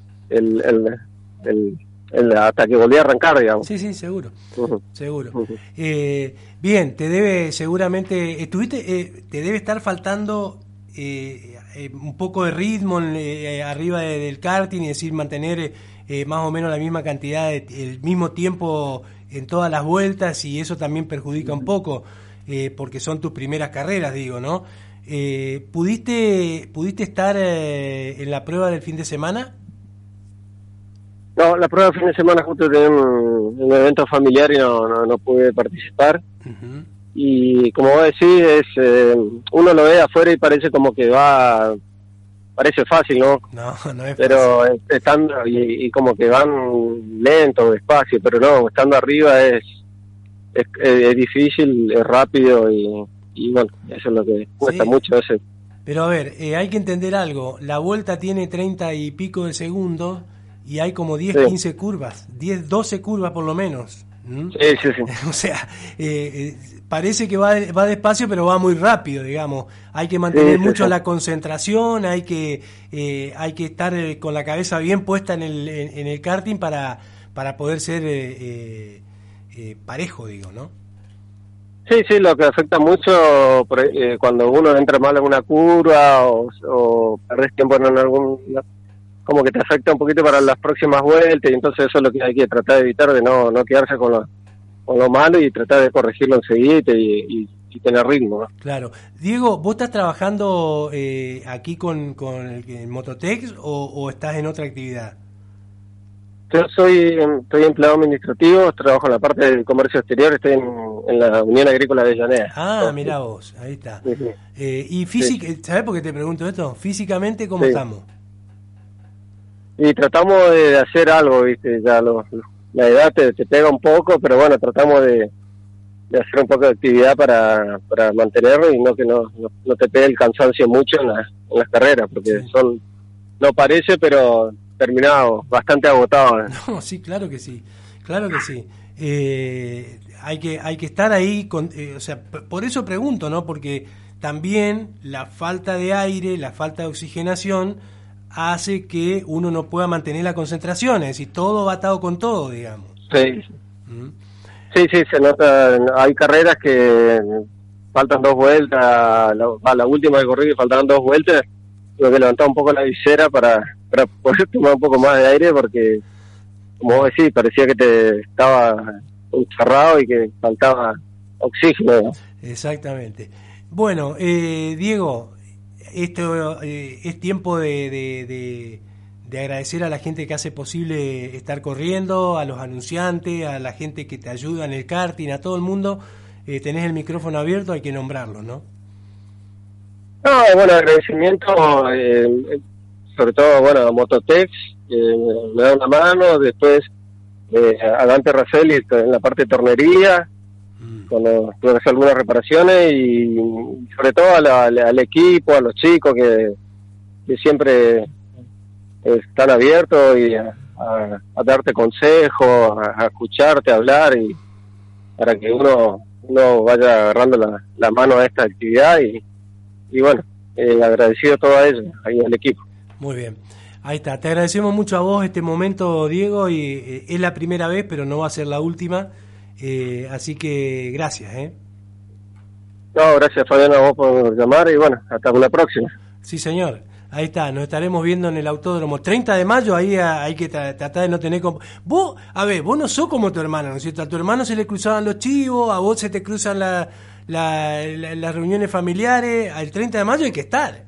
hasta que volví a arrancar, digamos. Sí, seguro. Uh-huh. Seguro. Uh-huh. Bien, te debe seguramente, te debe estar faltando un poco de ritmo arriba del karting, es decir, mantener más o menos la misma cantidad, el mismo tiempo en todas las vueltas, y eso también perjudica un poco, porque son tus primeras carreras, digo, ¿no? ¿Pudiste estar en la prueba del fin de semana? No, la prueba del fin de semana justo tenía un evento familiar y no pude participar. Uh-huh. Y como vos decís, uno lo ve afuera y parece como que parece fácil, ¿no? No es fácil. Pero estando y como que van lento, despacio, pero no, estando arriba es difícil, es rápido y bueno, eso es lo que cuesta mucho a veces. Pero a ver, hay que entender algo, la vuelta tiene 30 y pico de segundos y hay como 10, 15 curvas, 10, 12 curvas por lo menos. Sí. O sea, parece que va despacio, pero va muy rápido, digamos. Hay que mantener mucho la concentración, hay que estar con la cabeza bien puesta en el karting para poder ser parejo, digo, ¿no? Sí, lo que afecta mucho cuando uno entra mal en una curva o perdés tiempo en como que te afecta un poquito para las próximas vueltas, y entonces eso es lo que hay que tratar de evitar, de no quedarse con lo malo y tratar de corregirlo enseguida y tener ritmo, ¿no? Claro. Diego, ¿vos estás trabajando aquí con el Mototex o estás en otra actividad? Yo estoy empleado administrativo, trabajo en la parte del comercio exterior, estoy en la Unión Agrícola de Llanea. Ah, mirá vos, ahí está. Sí. Y ¿sabés por qué te pregunto esto? Físicamente, ¿cómo estamos? Y tratamos de hacer algo, ¿viste? Ya la edad te pega un poco, pero bueno, tratamos de hacer un poco de actividad para mantenerlo y no que no te pegue el cansancio mucho en las carreras, porque no parece, pero terminado bastante agotado. No, sí, claro que sí. Hay que estar ahí, o sea, por eso pregunto, ¿no? Porque también la falta de aire, la falta de oxigenación hace que uno no pueda mantener la concentración, es decir, todo va atado con todo, digamos. Sí. Sí, se nota. Hay carreras que faltan 2 vueltas, la última que corrí faltaban 2 vueltas, tuve que levantar un poco la visera para poder tomar un poco más de aire, porque, como vos decís, parecía que te estaba cerrado y que faltaba oxígeno, ¿no? Exactamente. Bueno, Diego, esto es tiempo de agradecer a la gente que hace posible estar corriendo, a los anunciantes, a la gente que te ayuda en el karting, a todo el mundo. Tenés el micrófono abierto, hay que nombrarlo, ¿no? No, bueno, agradecimiento, sobre todo, bueno, a Mototex, me da una mano, después a Dante Raffaelli en la parte de tornería, cuando tuve que hacer algunas reparaciones, y sobre todo al equipo, a los chicos que siempre están abiertos y a darte consejos, a escucharte, a hablar, y para que uno vaya agarrando la mano a esta actividad, y bueno, agradecido a todo ello, ahí al equipo. Muy bien, ahí está, te agradecemos mucho a vos este momento, Diego, y es la primera vez, pero no va a ser la última, así que gracias. No, gracias, Fabián, a vos por llamar, y bueno, hasta una próxima. Sí, señor. Ahí está, nos estaremos viendo en el autódromo 30 de mayo, ahí hay que tratar de no tener... Vos no sos como tu hermano, ¿no es cierto? A tu hermano se le cruzaban los chivos, a vos se te cruzan las reuniones familiares, al 30 de mayo hay que estar.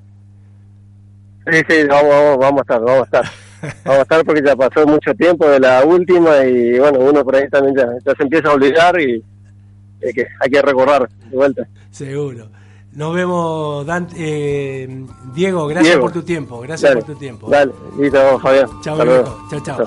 Sí, vamos a estar. Vamos a estar porque ya pasó mucho tiempo de la última, y bueno, uno por ahí también ya se empieza a olvidar, y hay que recordar de vuelta. Seguro. Nos vemos, Diego, gracias por tu tiempo. Gracias por tu tiempo. Dale, listo, Fabián. Chao, viejo. Chao.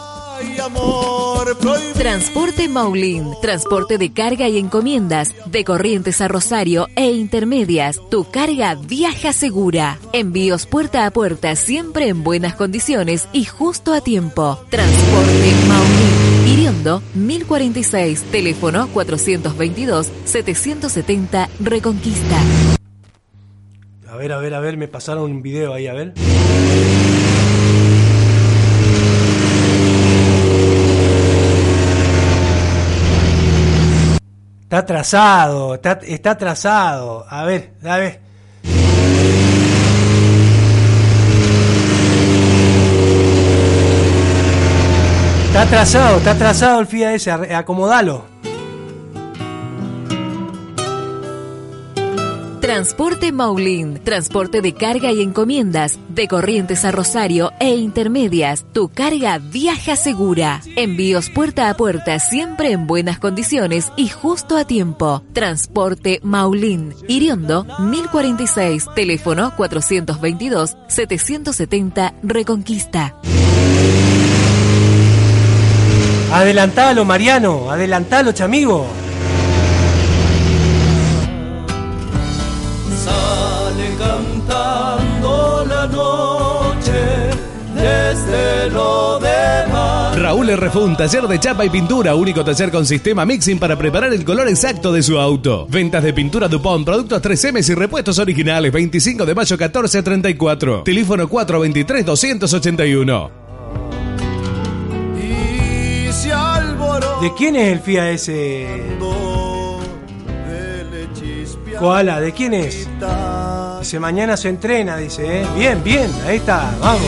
Transporte Maulín, transporte de carga y encomiendas, de Corrientes a Rosario e intermedias. Tu carga viaja segura. Envíos puerta a puerta, siempre en buenas condiciones y justo a tiempo. Transporte Maulín. Iriondo 1046, teléfono 422-770 Reconquista. A ver, me pasaron un video ahí, a ver. Está atrasado, está atrasado. A ver. Está atrasado el FIA ese, acomodalo. Transporte Maulín, transporte de carga y encomiendas, de Corrientes a Rosario e intermedias. Tu carga viaja segura. Envíos puerta a puerta, siempre en buenas condiciones y justo a tiempo. Transporte Maulín, Iriondo 1046, teléfono 422-770 Reconquista. Adelantalo, Mariano, adelantalo, chamigo. Sale cantando la noche desde lo demás. Raúl R. un taller de chapa y pintura, único taller con sistema mixing para preparar el color exacto de su auto. Ventas de pintura Dupont, productos 3M y repuestos originales, 25 de mayo 1434. Teléfono 423-281. ¿De quién es el FIA ese? Koala, ¿de quién es? Dice, mañana se entrena, dice, ¿eh? Bien, ahí está, vamos.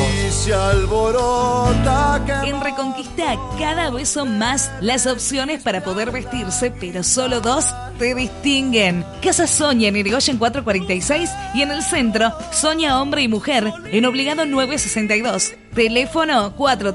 En Reconquista cada vez son más las opciones para poder vestirse, pero solo 2 te distinguen. Casa Soña en Irigoyen 446 y en el centro Soña Hombre y Mujer en Obligado 962. Teléfono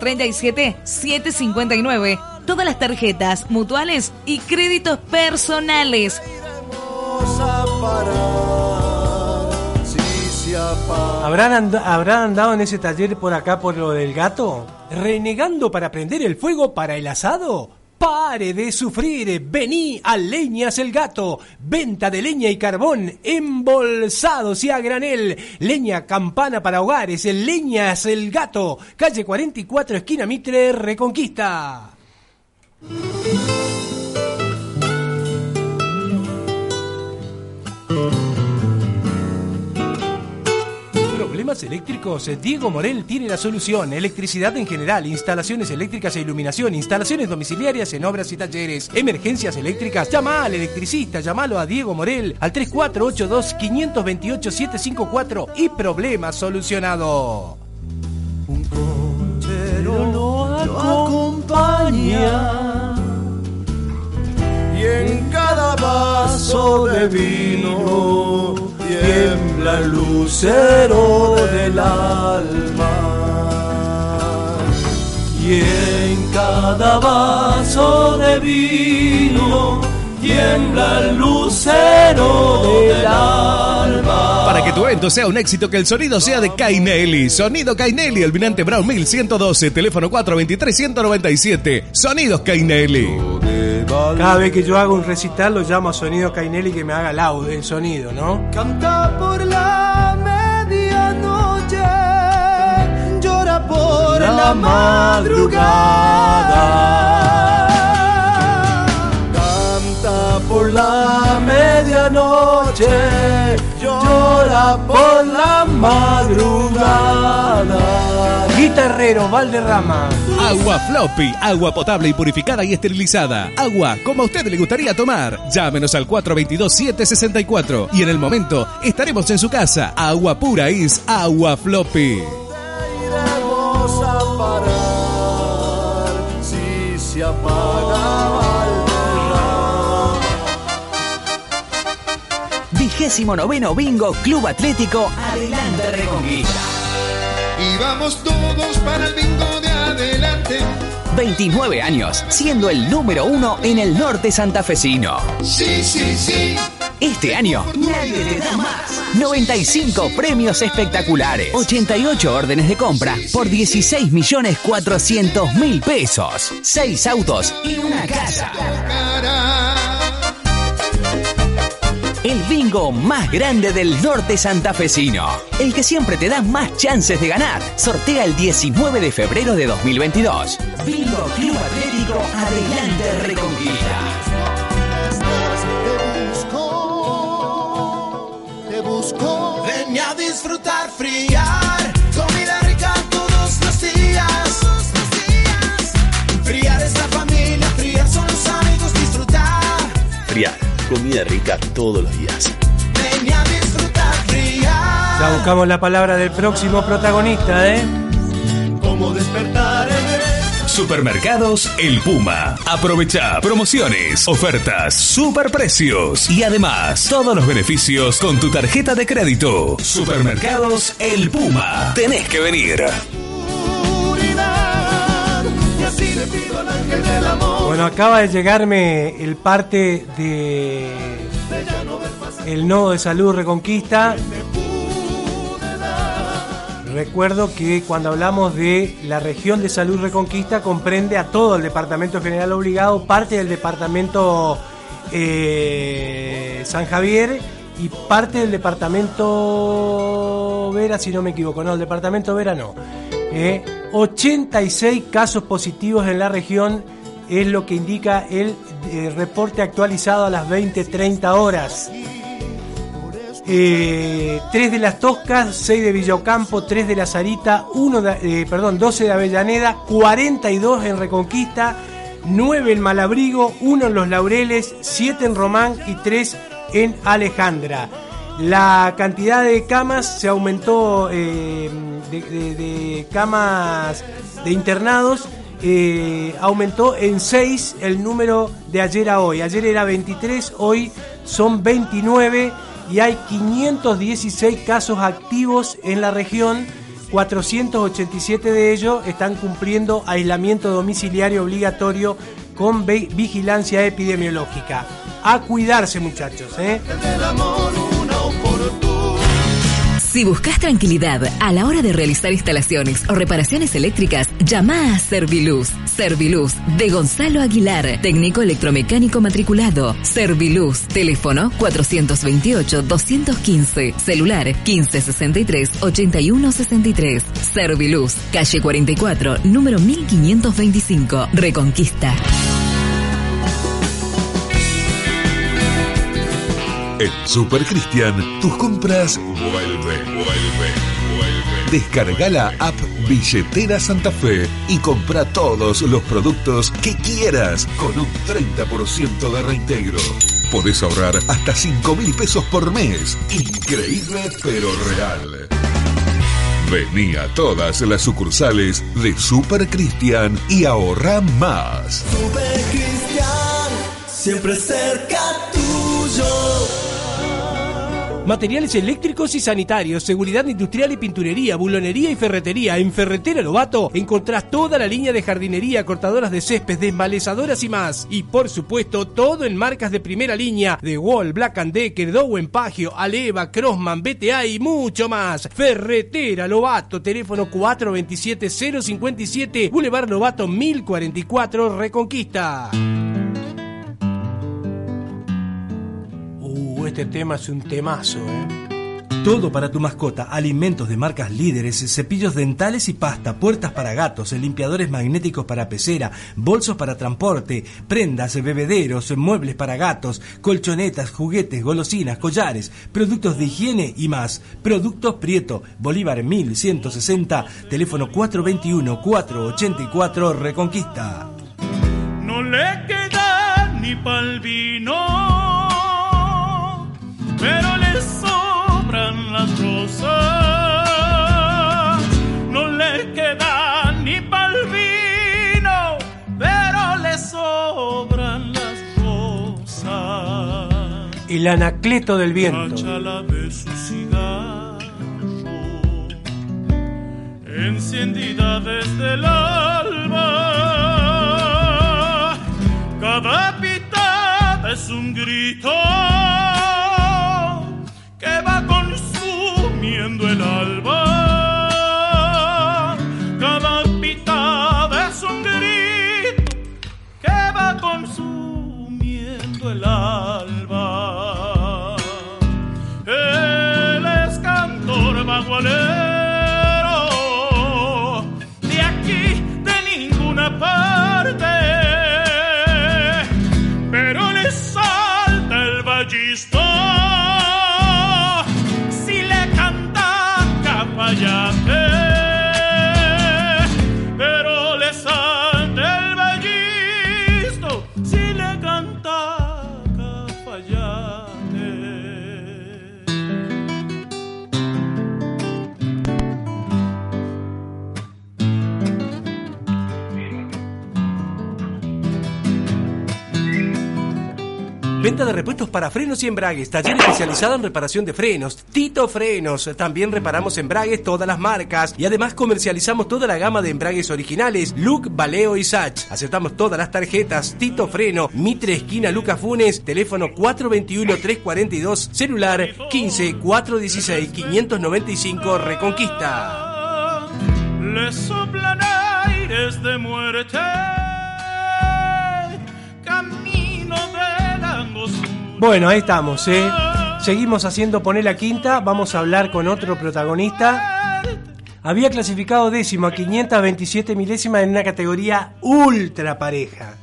437-759. Todas las tarjetas, mutuales y créditos personales. A parar, si se ¿Habrán andado en ese taller por acá por lo del gato? ¿Renegando para prender el fuego para el asado? ¡Pare de sufrir! Vení a Leñas El Gato. Venta de leña y carbón embolsados y a granel. Leña campana para hogares. Leñas El Gato. Calle 44, esquina Mitre, Reconquista. ¿Problemas eléctricos? Diego Morel tiene la solución. Electricidad en general, instalaciones eléctricas e iluminación, instalaciones domiciliarias en obras y talleres, emergencias eléctricas. Llama al electricista, llámalo a Diego Morel al 3482-528-754 y problema solucionado. Un conchero lo acompaña y en cada vaso de vino tiembla el lucero del alma, y en cada vaso de vino tiembla el lucero del alma. Para que tu evento sea un éxito, que el sonido sea de Cainelli. Sonido Cainelli, Almirante Brown 1112, teléfono 423-197. Sonidos Cainelli. Cada vez que yo hago un recital lo llamo a Sonido Cainelli que me haga el sonido, ¿no? Canta por la medianoche, llora por la madrugada. Canta por la medianoche, llora por la madrugada. Guitarrero Valderrama. Agua Floppy, agua potable y purificada y esterilizada. Agua como a usted le gustaría tomar. Llámenos al 422-764 y en el momento estaremos en su casa. Agua pura es Agua Floppy. Iremos a parar si se apaga Valderrama. 29º Bingo Club Atlético Adelante Reconquista. Y vamos todos para el bingo de adelante. 29 años, siendo el número 1 en el norte santafesino. Sí, sí, sí. Este año, nadie te da más. 95 premios espectaculares. 88 órdenes de compra por 16.400.000 pesos. 6 autos y una casa. El bingo más grande del norte santafesino. El que siempre te da más chances de ganar. Sortea el 19 de febrero de 2022. Bingo Club Atlético Adelante Reconquista. Te busco. Ven a disfrutar, friar. Comida rica todos los días. Friar es la familia, friar son los amigos, disfrutar. Friar. Comida rica todos los días. Ven a disfrutar, friar. Ya buscamos la palabra del próximo protagonista, ¿eh? Como despertar en el... Supermercados El Puma. Aprovecha promociones, ofertas, superprecios y además todos los beneficios con tu tarjeta de crédito. Supermercados El Puma. Tenés que venir. Bueno, acaba de llegarme el parte de el nodo de salud Reconquista. Recuerdo que cuando hablamos de la región de salud Reconquista comprende a todo el departamento general obligado, parte del departamento San Javier y parte del departamento Vera, si no me equivoco. No, el departamento Vera no. 86 casos positivos en la región es lo que indica el reporte actualizado a las 20:30 horas. 3 de Las Toscas, 6 de Villocampo, 3 de La Sarita, 12 de Avellaneda, 42 en Reconquista, 9 en Malabrigo, 1 en Los Laureles, 7 en Román y 3 en Alejandra. La cantidad de camas se aumentó, de camas de internados, aumentó en 6 el número de ayer a hoy. Ayer era 23, hoy son 29 y hay 516 casos activos en la región. 487 de ellos están cumpliendo aislamiento domiciliario obligatorio con vigilancia epidemiológica. A cuidarse, muchachos, ¿eh? Si buscas tranquilidad a la hora de realizar instalaciones o reparaciones eléctricas, llama a Serviluz. Serviluz de Gonzalo Aguilar, técnico electromecánico matriculado. Serviluz, teléfono 428-215, celular 1563-8163. Serviluz, calle 44, número 1525, Reconquista. En Super Cristian, tus compras vuelven. Descarga la app Billetera Santa Fe y compra todos los productos que quieras con un 30% de reintegro. Podés ahorrar hasta 5.000 pesos por mes. Increíble pero real. Vení a todas las sucursales de Super Cristian y ahorra más. Super Cristian, siempre cerca tuyo. Materiales eléctricos y sanitarios, seguridad industrial y pinturería, bulonería y ferretería. En Ferretera Lobato encontrás toda la línea de jardinería, cortadoras de césped, desmalezadoras y más. Y por supuesto, todo en marcas de primera línea: de Wall, Black & Decker, Dowen Pagio, Aleva, Crossman, BTA y mucho más. Ferretera Lobato, teléfono 427-057, Boulevard Lobato 1044, Reconquista. Este tema es un temazo, Todo para tu mascota: alimentos de marcas líderes, cepillos dentales y pasta, puertas para gatos, limpiadores magnéticos para pecera, bolsos para transporte, prendas, bebederos, muebles para gatos, colchonetas, juguetes, golosinas, collares, productos de higiene y más. Productos Prieto, Bolívar 1160, teléfono 421-484, Reconquista. No le queda ni pa'l vino, pero le sobran las rosas. No le queda ni pa'l vino, pero le sobran las rosas. El Anacleto del Viento. Cháchala de su cigarro, encendida desde el alba. Cada pitada es un grito que va consumiendo el alba. Cada pitada es un grito que va consumiendo el alba. Él es cantor bagualero, de aquí, de ninguna parte, pero le salta el ballisto pero le salta el ballisto si le canta Cafayate. Venta de repuestos para frenos y embragues. Taller especializado en reparación de frenos. Tito Frenos. También reparamos embragues, todas las marcas. Y además comercializamos toda la gama de embragues originales: Look, Valeo y Sach. Aceptamos todas las tarjetas. Tito Freno, Mitre, esquina Lucas Funes. Teléfono 421-342. Celular 15-416-595, Reconquista. Le soplan aires de muerte, camino de... Bueno, ahí estamos, Seguimos haciendo Poné la Quinta. Vamos a hablar con otro protagonista. Había clasificado 10º a 527 milésimas en una categoría ultra pareja.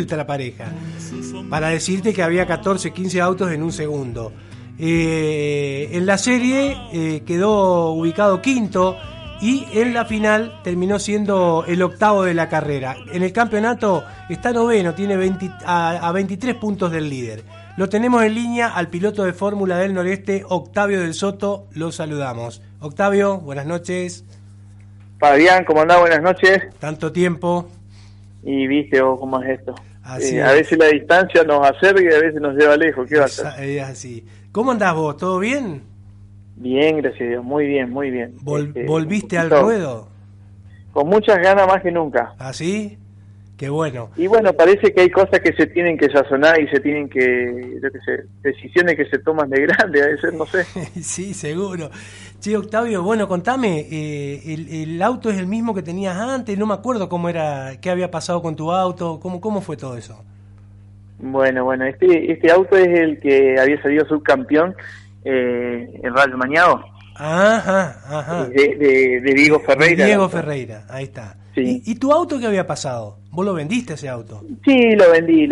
Para decirte que había 14-15 autos en un segundo. En la serie quedó ubicado quinto y en la final terminó siendo el octavo de la carrera. En el campeonato está noveno, tiene 23 puntos del líder. Lo tenemos en línea al piloto de Fórmula del Noreste, Octavio del Soto. Lo saludamos. Octavio, buenas noches. Fabián, ¿cómo andás? Buenas noches. Tanto tiempo. Y viste vos cómo es esto. Así a veces la distancia nos acerca y a veces nos lleva lejos. ¿Qué va a hacer? Es así. ¿Cómo andás vos? ¿Todo bien? Bien, gracias a Dios. Muy bien, muy bien. ¿Volviste al ruedo? Con muchas ganas más que nunca. ¿Ah, sí? Qué bueno. Y bueno, parece que hay cosas que se tienen que sazonar y se tienen que, yo qué sé, decisiones que se toman de grande, a veces, no sé. Sí, seguro. Che, Octavio, bueno, contame, el auto es el mismo que tenías antes, no me acuerdo cómo era, qué había pasado con tu auto, cómo fue todo eso. Bueno, este auto es el que había salido subcampeón en Rayo Mañado. Ajá. De Diego Ferreira. Diego Ferreira, ahí está. Sí. ¿Y tu auto qué había pasado? ¿Vos lo vendiste ese auto? Sí, lo vendí.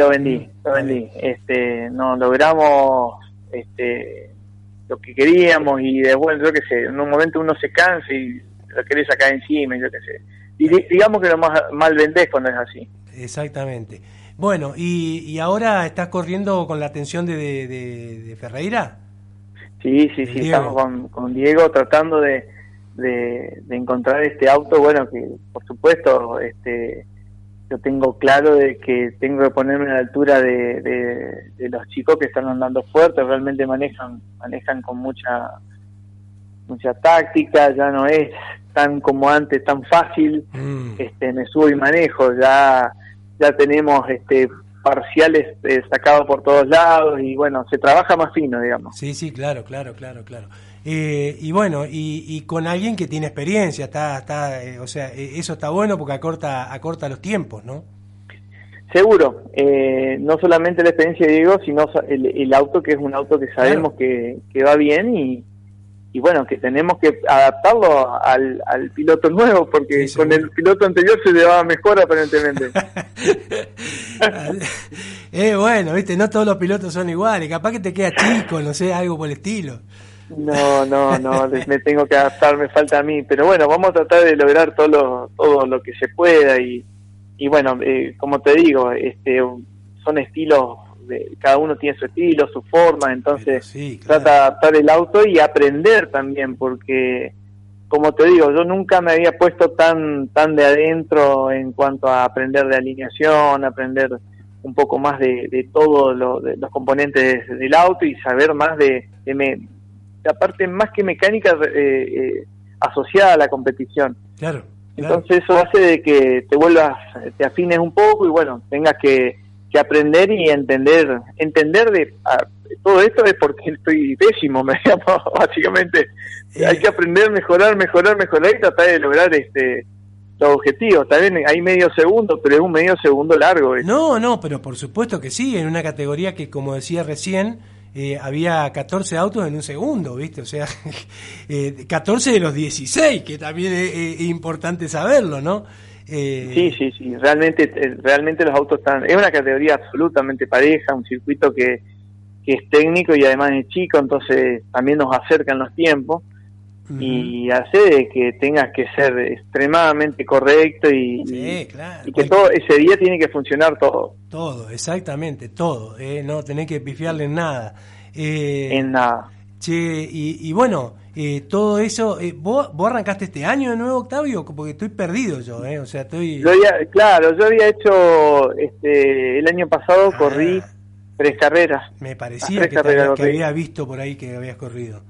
No logramos lo que queríamos y después, yo qué sé, en un momento uno se cansa y lo querés sacar encima y yo qué sé. Y digamos que lo mal vendés cuando es así. Exactamente. Bueno, ¿y ahora estás corriendo con la atención de Ferreira? Sí, estamos con Diego tratando de encontrar este auto, bueno, que por supuesto yo tengo claro de que tengo que ponerme a la altura de los chicos que están andando fuerte, realmente manejan con mucha táctica, ya no es tan como antes, tan fácil. Me subo y manejo, ya tenemos parciales sacados por todos lados y bueno, se trabaja más fino, digamos. Sí, claro. Y bueno, y con alguien que tiene experiencia, o sea, eso está bueno porque acorta los tiempos, ¿no? Seguro, no solamente la experiencia de Diego, sino el auto, que es un auto que sabemos que va bien y bueno, que tenemos que adaptarlo al piloto nuevo, porque sí, con el piloto anterior se llevaba mejor aparentemente. Bueno, viste, no todos los pilotos son iguales, capaz que te queda chico, no sé, algo por el estilo. No, me tengo que adaptar, me falta a mí, pero bueno, vamos a tratar de lograr todo lo que se pueda y bueno, como te digo, son estilos, cada uno tiene su estilo, su forma, entonces sí, claro, trata de adaptar el auto y aprender también, porque como te digo, yo nunca me había puesto tan de adentro en cuanto a aprender de alineación, aprender un poco más de todo de los componentes del auto y saber más de la parte más que mecánica asociada a la competición. Claro. Entonces eso hace de que te afines un poco y bueno, tengas que aprender y entender de todo esto es porque estoy pésimo, básicamente. Hay que aprender, mejorar y tratar de lograr los objetivos. También hay medio segundo, pero es un medio segundo largo. No, pero por supuesto que sí, en una categoría que, como decía recién, había 14 autos en un segundo, ¿viste? O sea, 14 de los 16, que también es importante saberlo, ¿no? Sí, realmente los autos están... Es una categoría absolutamente pareja, un circuito que es técnico y además es chico, entonces también nos acercan los tiempos y hace de que tengas que ser extremadamente correcto y que todo ese día tiene que funcionar todo. Todo, exactamente, todo, no tenés que pifiarle en nada. En nada. Che, y bueno, todo eso, ¿vos arrancaste este año de nuevo, Octavio? Porque estoy perdido yo, o sea, estoy... Yo había hecho, el año pasado corrí 3 carreras. Me parecía que había visto por ahí que habías corrido.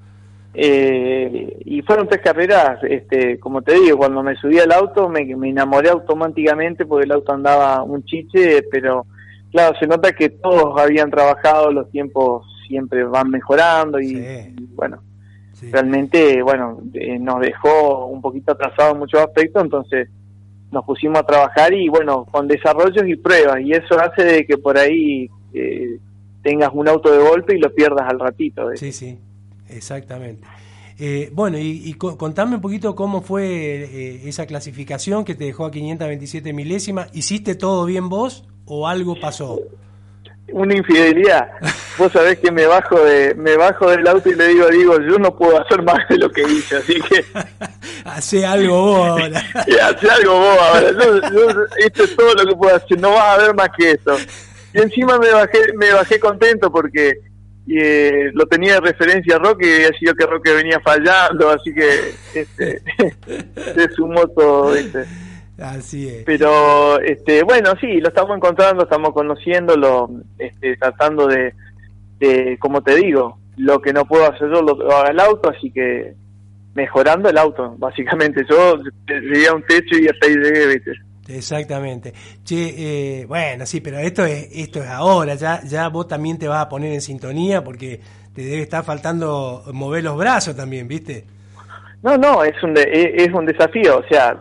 Y fueron 3 carreras, como te digo, cuando me subí al auto me enamoré automáticamente porque el auto andaba un chiche, pero claro, se nota que todos habían trabajado, los tiempos siempre van mejorando y bueno, realmente, bueno, nos dejó un poquito atrasados en muchos aspectos, entonces nos pusimos a trabajar y bueno, con desarrollos y pruebas, y eso hace de que por ahí tengas un auto de golpe y lo pierdas al ratito. Sí, exactamente. Bueno, y contame un poquito cómo fue esa clasificación que te dejó a 527 milésimas. ¿Hiciste todo bien vos o algo pasó? Una infidelidad. Vos sabés que me bajo del auto y le digo, yo no puedo hacer más de lo que hice, así que... Hacé algo vos ahora. Hacé algo vos ahora. Yo, esto es todo lo que puedo hacer, no vas a ver más que esto. Y encima me bajé contento porque lo tenía de referencia a Roque y había sido que Roque venía fallando, así que se sumó todo. Así es. Pero bueno, sí, lo estamos encontrando, estamos conociéndolo, tratando de como te digo, lo que no puedo hacer yo lo haga el auto, así que mejorando el auto, básicamente. Yo llegué a un techo y hasta ahí llegué, ¿viste? Exactamente. Che, bueno, sí, pero esto es ahora, ya vos también te vas a poner en sintonía porque te debe estar faltando mover los brazos también, ¿viste? No, es un desafío, o sea,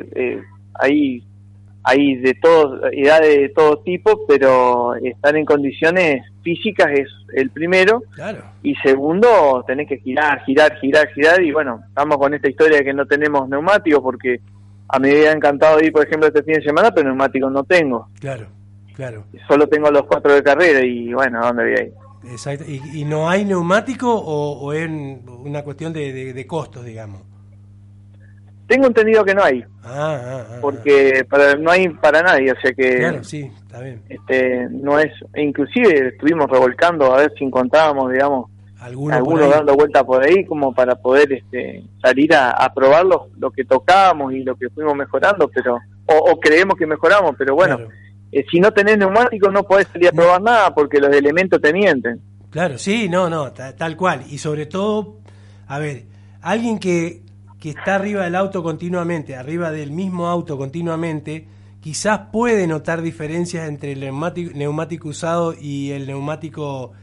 hay de edades de todo tipo, pero estar en condiciones físicas es el primero, claro. Y segundo, tenés que girar, y bueno, estamos con esta historia de que no tenemos neumáticos, porque a mí me hubiera encantado ir, por ejemplo, este fin de semana, pero neumáticos no tengo. Claro. Solo tengo los 4 de carrera, y bueno, ¿a dónde voy a ir? Exacto. ¿Y no hay neumático o es una cuestión de costos, digamos? Tengo entendido que no hay, porque no hay para nadie, o sea que... Claro, sí, está bien. No es, inclusive estuvimos revolcando a ver si encontrábamos, digamos, algunos dando vueltas por ahí como para poder salir a probar lo que tocábamos y lo que fuimos mejorando, pero o creemos que mejoramos, pero bueno, claro. Si no tenés neumáticos no podés salir a probar nada porque los elementos te mienten. Claro, sí, tal cual. Y sobre todo, a ver, alguien que está arriba del auto continuamente, arriba del mismo auto continuamente, quizás puede notar diferencias entre el neumático usado y el neumático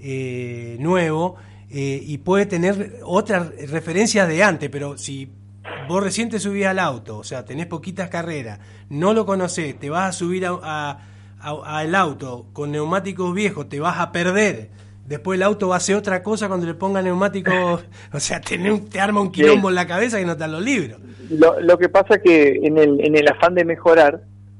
nuevo, y puede tener otras referencias de antes, pero si vos recién te subís al auto, o sea, tenés poquitas carreras, no lo conocés, te vas a subir al auto con neumáticos viejos, te vas a perder. Después el auto va a hacer otra cosa cuando le ponga neumáticos, o sea, te arma un quilombo en la cabeza que no están los libros. Lo que pasa es que en el afán de mejorar,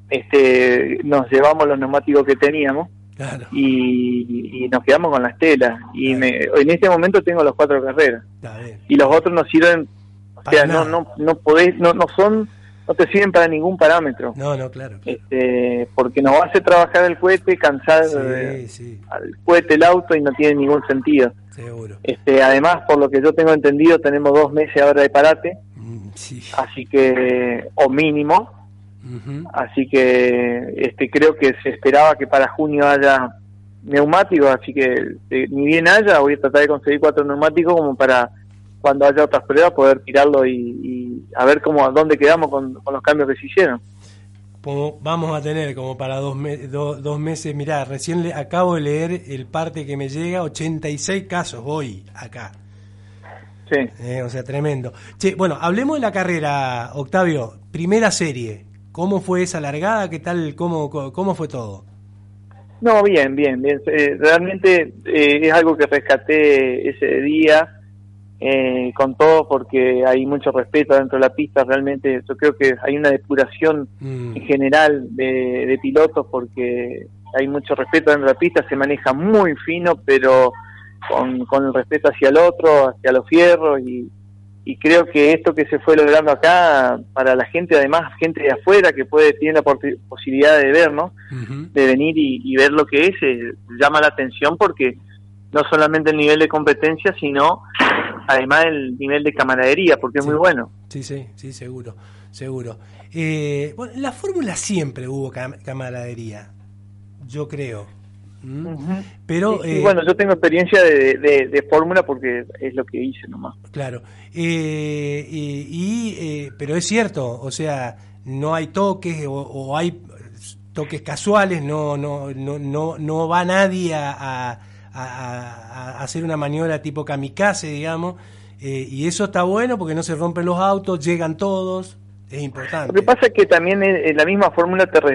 nos llevamos los neumáticos que teníamos, claro. y nos quedamos con las telas. Y en este momento tengo los 4 carreras. Y los otros no sirven, o sea, no podés, no te sirven para ningún parámetro. No, claro. Porque nos va a hacer trabajar el cohete, cansar al cohete, el auto, y no tiene ningún sentido. Seguro. Además, por lo que yo tengo entendido, tenemos 2 meses ahora de parate, así que, o mínimo, así que creo que se esperaba que para junio haya neumáticos, así que ni bien haya, voy a tratar de conseguir 4 neumáticos como para cuando haya otras pruebas poder tirarlo y a ver dónde quedamos con los cambios que se hicieron. Vamos a tener como para 2 meses, mirá, recién acabo de leer el parte que me llega, 86 casos hoy acá. Sí. O sea, tremendo. Che, bueno, hablemos de la carrera, Octavio, primera serie, ¿cómo fue esa largada? ¿Qué tal? ¿Cómo fue todo? No, bien. Realmente es algo que rescaté ese día, con todo, porque hay mucho respeto dentro de la pista. Realmente yo creo que hay una depuración en general de pilotos, porque hay mucho respeto dentro de la pista, se maneja muy fino, pero con el respeto hacia el otro, hacia los fierros, y creo que esto que se fue logrando acá, para la gente, además gente de afuera que tiene la posibilidad de ver, ¿no? De venir y ver lo que es, llama la atención, porque no solamente el nivel de competencia, sino además el nivel de camaradería, porque es muy bueno. Sí, seguro. Bueno, en la Fórmula siempre hubo camaradería, yo creo. Pero sí, bueno, yo tengo experiencia de Fórmula porque es lo que hice nomás. Claro. Pero es cierto, o sea, no hay toques o hay toques casuales, no va nadie a hacer una maniobra tipo kamikaze, digamos, y eso está bueno porque no se rompen los autos, llegan todos, es importante. Lo que pasa es que también en la misma fórmula te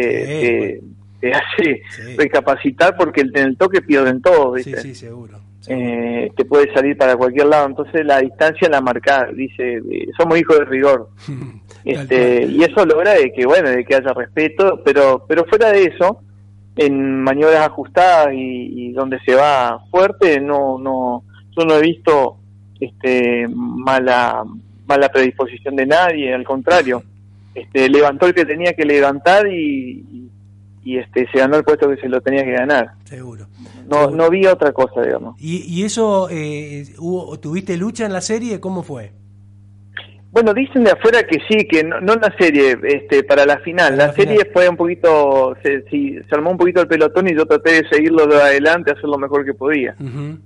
hace recapacitar, porque en el toque pierden todos, ¿viste? Sí, seguro. Te puede salir para cualquier lado, entonces la distancia la marca, dice, somos hijos de rigor. Y eso logra de que haya respeto, pero fuera de eso, en maniobras ajustadas y donde se va fuerte, yo no he visto mala predisposición de nadie, al contrario, levantó el que tenía que levantar y se ganó el puesto que se lo tenía que ganar. Seguro. No vi otra cosa, digamos. ¿Y eso, tuviste lucha en la serie? ¿Cómo fue? Bueno, dicen de afuera que sí, que no en la serie, para la final. La serie fue un poquito, se armó un poquito el pelotón y yo traté de seguirlo de adelante, hacer lo mejor que podía.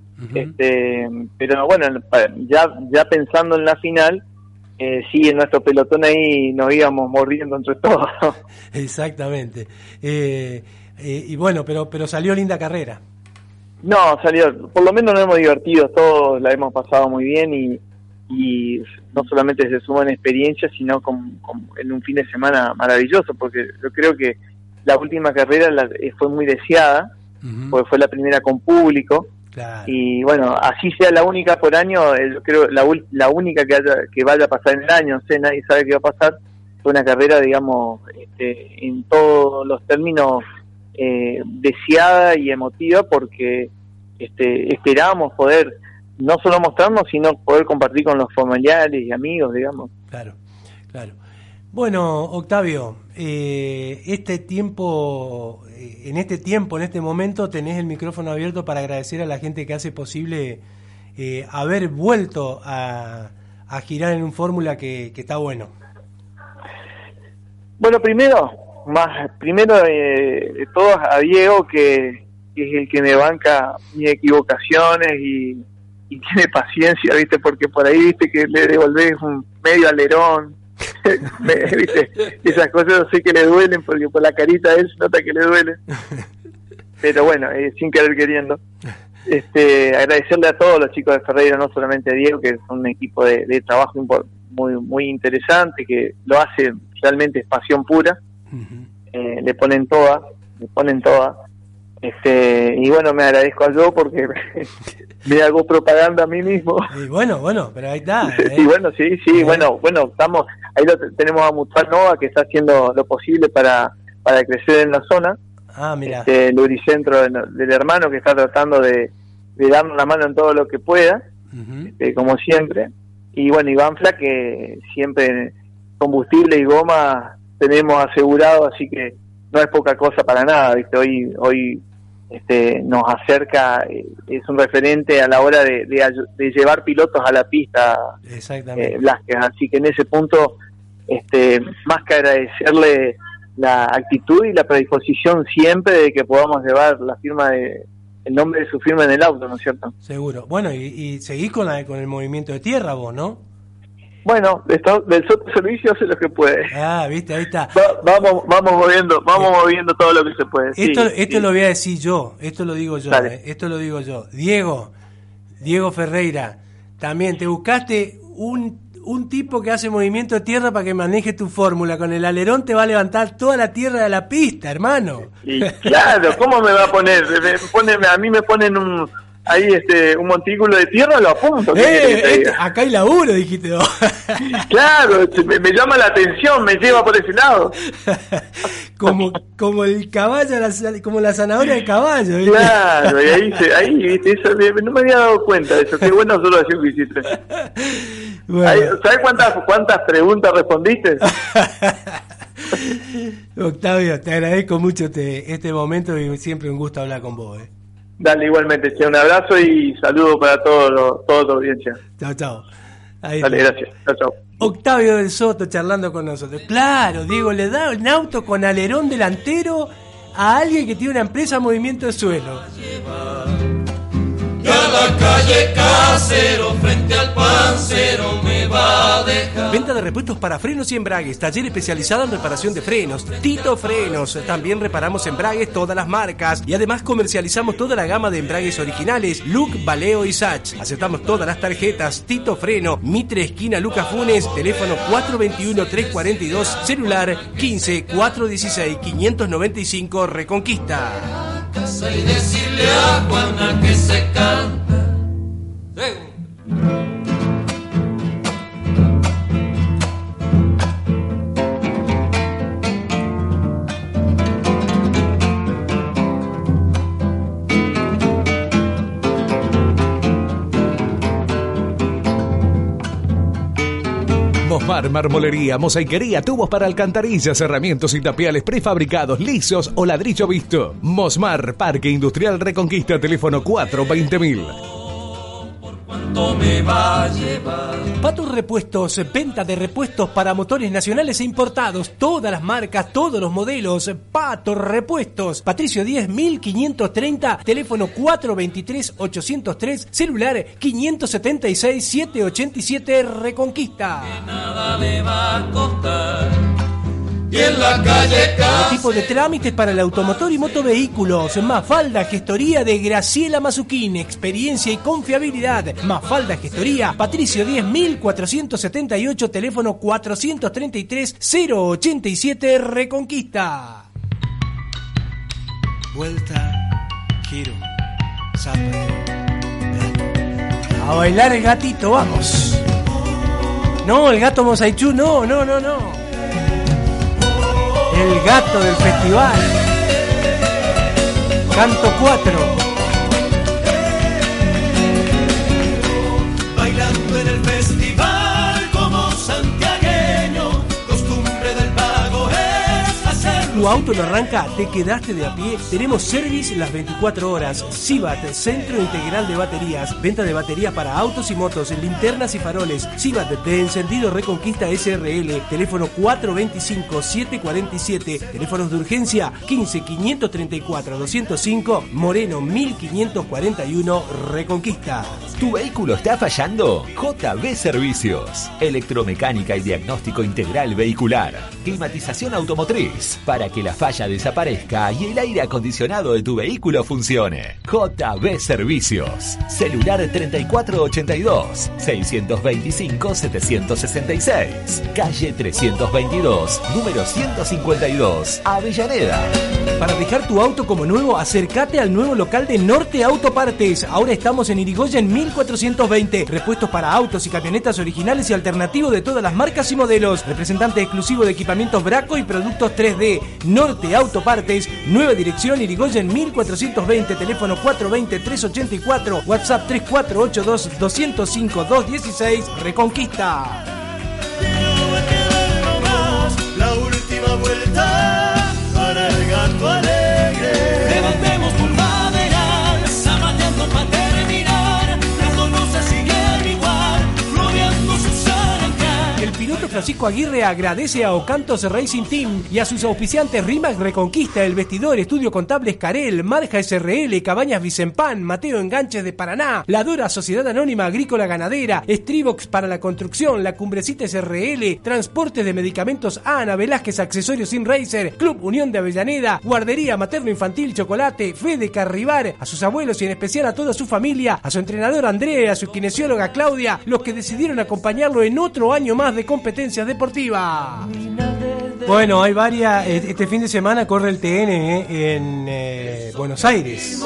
Pero bueno, ya pensando en la final, sí, en nuestro pelotón ahí nos íbamos mordiendo entre todos. Exactamente. Y bueno, pero salió linda carrera. No, salió, por lo menos nos hemos divertido todos, la hemos pasado muy bien, y y no solamente se suma en experiencia, sino en un fin de semana maravilloso, porque yo creo que la última carrera fue muy deseada, porque fue la primera con público. Claro. Y bueno, así sea la única por año, yo creo la única que vaya a pasar en el año, no sé, nadie sabe qué va a pasar. Fue una carrera, digamos, en todos los términos deseada y emotiva, porque esperábamos poder no solo mostrarnos, sino poder compartir con los familiares y amigos, digamos. Claro. Bueno, Octavio, en este momento tenés el micrófono abierto para agradecer a la gente que hace posible haber vuelto a girar en un fórmula que está bueno. Bueno, primero de todos a Diego, que es el que me banca mis equivocaciones y tiene paciencia, ¿viste? Porque por ahí, ¿viste? Que le devolvés un medio alerón, ¿viste? Esas cosas yo sé que le duelen, porque por la carita de él se nota que le duele. Pero bueno, sin querer queriendo. Agradecerle a todos los chicos de Ferreira, no solamente a Diego, que son un equipo de trabajo muy, muy interesante, que lo hace realmente, es pasión pura. Le ponen toda. Y bueno, me agradezco a yo porque me hago propaganda a mí mismo. Y bueno, pero ahí está. Y bueno, sí, bueno, estamos, ahí tenemos a Mutual Nova, que está haciendo lo posible para crecer en la zona. Mira. El Uricentro del hermano, que está tratando de darnos la mano en todo lo que pueda, como siempre. Y bueno, y Banfla, que siempre combustible y goma tenemos asegurado, así que no es poca cosa para nada, ¿viste? Hoy nos acerca, es un referente a la hora de llevar pilotos a la pista. Exactamente. Blázquez, así que en ese punto, más que agradecerle la actitud y la predisposición siempre de que podamos llevar la firma el nombre de su firma en el auto, ¿no es cierto? Seguro. Bueno, y seguís con el movimiento de tierra vos, ¿no? Bueno, del Soto Servicio hace lo que puede. Viste, ahí está. Vamos moviendo todo lo que se puede. Esto lo voy a decir yo, esto lo digo yo. Diego Ferreira, también te buscaste un tipo que hace movimiento de tierra para que maneje tu fórmula. Con el alerón te va a levantar toda la tierra de la pista, hermano. Y claro, ¿cómo me va a poner? A mí me ponen un montículo de tierra, lo apunto. Acá hay laburo, dijiste vos. Claro, me llama la atención, me lleva por ese lado. como el caballo, como la zanahoria del caballo, ¿viste? Claro, y ahí ¿viste? Eso, no me había dado cuenta de eso. Qué buena observación que hiciste. Bueno. ¿Sabes cuántas preguntas respondiste? Octavio, te agradezco mucho este momento y siempre un gusto hablar con vos. Dale, igualmente, un abrazo y saludo para toda tu audiencia. Chao. Dale, gracias. Chao. Octavio del Soto charlando con nosotros. Claro, Diego, le da un auto con alerón delantero a alguien que tiene una empresa de movimiento de suelo. Y a la calle Casero, frente al Pancero, me va a dejar. Venta de repuestos para frenos y embragues. Taller especializado en reparación de frenos. Tito Frenos. También reparamos embragues todas las marcas. Y además comercializamos toda la gama de embragues originales. Look, Valeo y Sach. Aceptamos todas las tarjetas. Tito Freno. Mitre, esquina Lucas Funes. Teléfono 421-342. Celular 15-416-595. Reconquista. Y decirle a Juana que se canta. Mosmar, marmolería, mosaiquería, tubos para alcantarillas, herramientas y tapiales prefabricados, lisos o ladrillo visto. Mosmar, Parque Industrial Reconquista, teléfono 420.000. Me va a llevar. Pato Repuestos, venta de repuestos para motores nacionales e importados, todas las marcas, todos los modelos. Pato Repuestos, Patricio 10 1530, teléfono 423-803, celular 576-787, Reconquista. Que nada le va a costar y en la calle Todo tipo de trámites para el automotor y motovehículos. Mafalda Gestoría de Graciela Mazuquín. Experiencia y confiabilidad. Mafalda Gestoría, Patricio 10.478, teléfono 433-087, Reconquista. Vuelta, giro, zapateo. A bailar el gatito, vamos. No, el gato Mosaichú, no. El gato del festival. Canto 4. Bailando en el festival como santiagueño, costumbre del pago es hacerlo. ¿Tu auto no arranca? ¿Te quedaste de a pie? Tenemos service las 24 horas. Cibat, Centro Integral de Baterías. Venta de baterías para autos y motos, linternas y faroles. Cibat de Encendido Reconquista SRL. Teléfono 425-747. Teléfonos de urgencia 15-534-205. Moreno 1541 Reconquista. ¿Tu vehículo está fallando? JB Servicios. Electromecánica y diagnóstico integral vehicular. Climatización automotriz. Para que la falla desaparezca y el aire acondicionado de tu vehículo funcione. JB Servicios. Celular 3482-625-766. Calle 322, número 152, Avellaneda. Para dejar tu auto como nuevo, acércate al nuevo local de Norte Autopartes. Ahora estamos en Irigoyen 1420. Repuestos para autos y camionetas originales y alternativos de todas las marcas y modelos. Representante exclusivo de equipamientos Braco y productos 3D. Norte Autopartes, nueva dirección Irigoyen 1420, teléfono 420-384, WhatsApp 3482-205-216, Reconquista. La última vuelta para el gato alegre. Levantemos por maderal, zapateando para terminar. Las dos luces siguen igual, rodeando sus arancal. El piloto Francisco Aguirre agradece a Ocantos Racing Team y a sus auspiciantes Rimac Reconquista, El Vestidor, Estudio Contable Escarel, Marja SRL, Cabañas Vicempán, Mateo Enganches de Paraná, La Dora Sociedad Anónima Agrícola Ganadera, Strivox para la construcción, La Cumbrecita SRL, Transportes de Medicamentos Ana, Velázquez Accesorios Sin Racer, Club Unión de Avellaneda, Guardería Materno Infantil Chocolate, Fede Carribar, a sus abuelos y en especial a toda su familia, a su entrenador Andrea, a su kinesióloga Claudia, los que decidieron acompañarlo en otro año más de competencias deportivas. Bueno, hay varias. Este fin de semana corre el TN en Buenos Aires.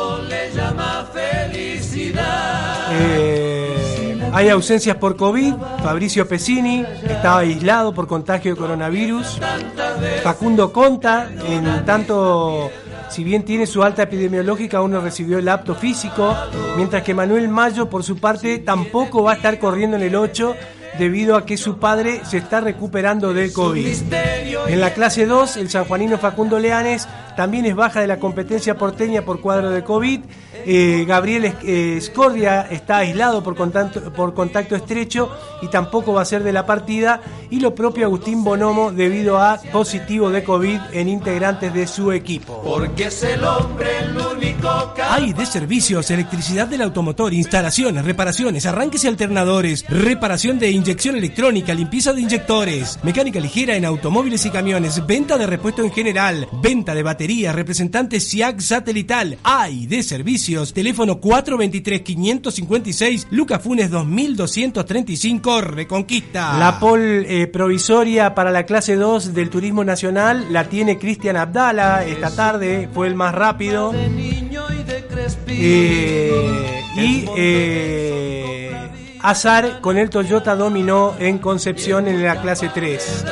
Hay ausencias por COVID. Fabricio Pesini estaba aislado por contagio de coronavirus. Facundo Conta, en tanto, si bien tiene su alta epidemiológica, aún no recibió el apto físico. Mientras que Manuel Mayo, por su parte, tampoco va a estar corriendo en el 8 debido a que su padre se está recuperando del COVID. En la clase 2, el sanjuanino Facundo Leanes también es baja de la competencia porteña por cuadro de COVID. Gabriel Scordia está aislado por contacto estrecho y tampoco va a ser de la partida, y lo propio Agustín Bonomo debido a positivo de COVID en integrantes de su equipo. Porque es el hombre el único Hay de servicios, electricidad del automotor, instalaciones, reparaciones, arranques y alternadores, reparación de inyección electrónica, limpieza de inyectores, mecánica ligera en automóviles y camiones, venta de repuesto en general, venta de baterías, representante SIAC satelital. Hay de servicios, teléfono 423-556, Lucas Funes 2235, Reconquista. La pole provisoria para la clase 2 del Turismo Nacional la tiene Cristian Abdala esta tarde, fue el más rápido. Azar con el Toyota dominó en Concepción en la clase 3.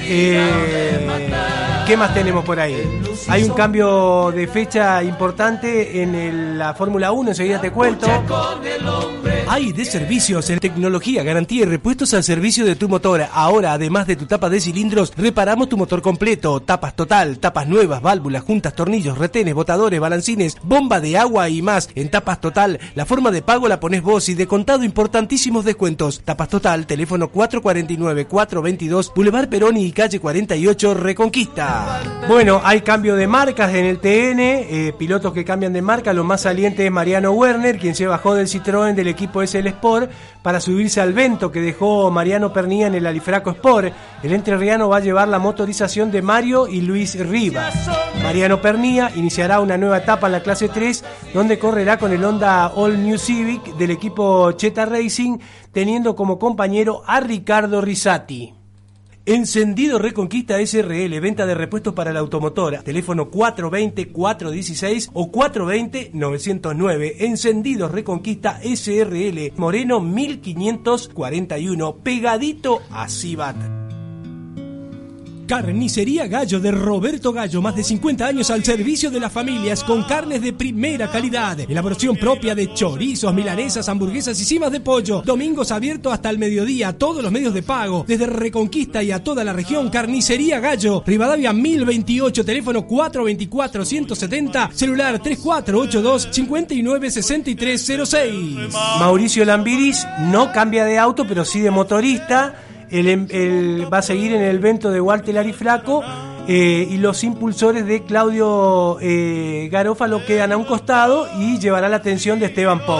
¿Qué más tenemos por ahí? Hay un cambio de fecha importante en la Fórmula 1, enseguida te cuento. Hay de servicios, en tecnología, garantía y repuestos al servicio de tu motor. Ahora, además de tu tapa de cilindros, reparamos tu motor completo. Tapas total, tapas nuevas, válvulas, juntas, tornillos, retenes, botadores, balancines, bomba de agua y más. En Tapas Total, la forma de pago la pones vos y de contado importantísimos descuentos. Tapas Total, teléfono 449-422, Boulevard Perón y calle 48, Reconquista. Avellaneda. Bueno, hay cambio de marcas en el TN, pilotos que cambian de marca. Lo más saliente es Mariano Werner, quien se bajó del Citroën del equipo SL Sport para subirse al Vento que dejó Mariano Pernía en el Alifraco Sport. El entrerriano va a llevar la motorización de Mario y Luis Riva. Mariano Pernía iniciará una nueva etapa en la clase 3, donde correrá con el Honda All New Civic del equipo Cheta Racing, teniendo como compañero a Ricardo Risati. Encendido Reconquista SRL, venta de repuestos para la automotora. Teléfono 420-416 o 420-909. Encendidos Reconquista SRL, Moreno 1541, pegadito a Cibat. Carnicería Gallo de Roberto Gallo, más de 50 años al servicio de las familias, con carnes de primera calidad, elaboración propia de chorizos, milanesas, hamburguesas y cimas de pollo. Domingos abiertos hasta el mediodía, todos los medios de pago, desde Reconquista y a toda la región. Carnicería Gallo, Rivadavia 1028, teléfono 424-170, celular 3482-596306. Mauricio Lambiris no cambia de auto, pero sí de motorista. Él va a seguir en el Vento de Walter Ariflaco, y los impulsores de Claudio Garófalo quedan a un costado y llevará la atención de Esteban Pong.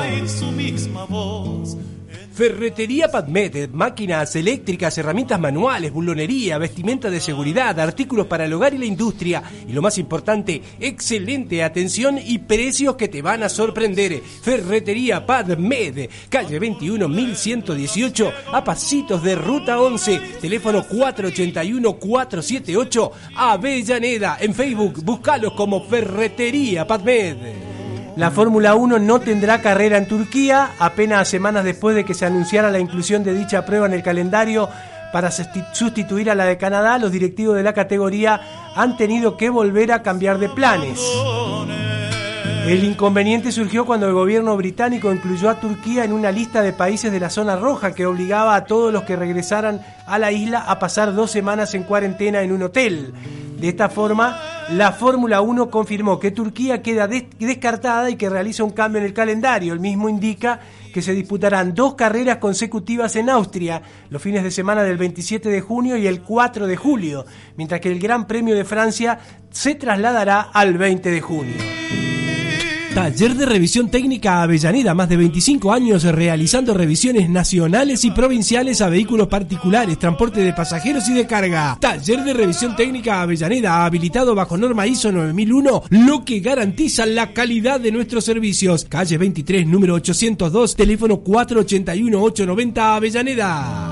Ferretería Padmet, máquinas eléctricas, herramientas manuales, bulonería, vestimenta de seguridad, artículos para el hogar y la industria, y lo más importante, excelente atención y precios que te van a sorprender. Ferretería Padmet, calle 21 1118, a pasitos de Ruta 11, teléfono 481-478, Avellaneda. En Facebook, búscalos como Ferretería Padmet. La Fórmula 1 no tendrá carrera en Turquía, apenas semanas después de que se anunciara la inclusión de dicha prueba en el calendario para sustituir a la de Canadá. Los directivos de la categoría han tenido que volver a cambiar de planes. El inconveniente surgió cuando el gobierno británico incluyó a Turquía en una lista de países de la zona roja que obligaba a todos los que regresaran a la isla a pasar 2 semanas en cuarentena en un hotel. De esta forma, la Fórmula 1 confirmó que Turquía queda descartada y que realiza un cambio en el calendario. El mismo indica que se disputarán 2 carreras consecutivas en Austria, los fines de semana del 27 de junio y el 4 de julio, mientras que el Gran Premio de Francia se trasladará al 20 de junio. Taller de Revisión Técnica Avellaneda, más de 25 años realizando revisiones nacionales y provinciales a vehículos particulares, transporte de pasajeros y de carga. Taller de Revisión Técnica Avellaneda, habilitado bajo norma ISO 9001, lo que garantiza la calidad de nuestros servicios. Calle 23, número 802, teléfono 481-890 Avellaneda.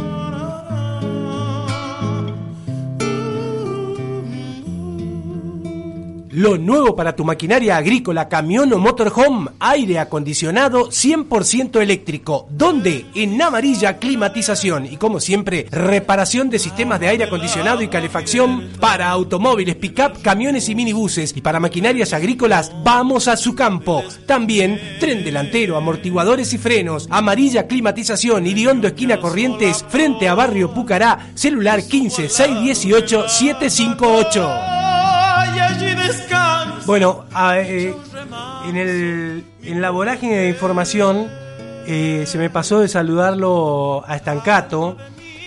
Lo nuevo para tu maquinaria agrícola, camión o motorhome, aire acondicionado 100% eléctrico. ¿Dónde? En Amarilla Climatización. Y como siempre, reparación de sistemas de aire acondicionado y calefacción para automóviles, pick-up, camiones y minibuses. Y para maquinarias agrícolas, vamos a su campo. También, tren delantero, amortiguadores y frenos. Amarilla Climatización, Iriondo, esquina Corrientes, frente a Barrio Pucará. Celular 15 618 758. Bueno, en la vorágine de información se me pasó de saludarlo a Estancato,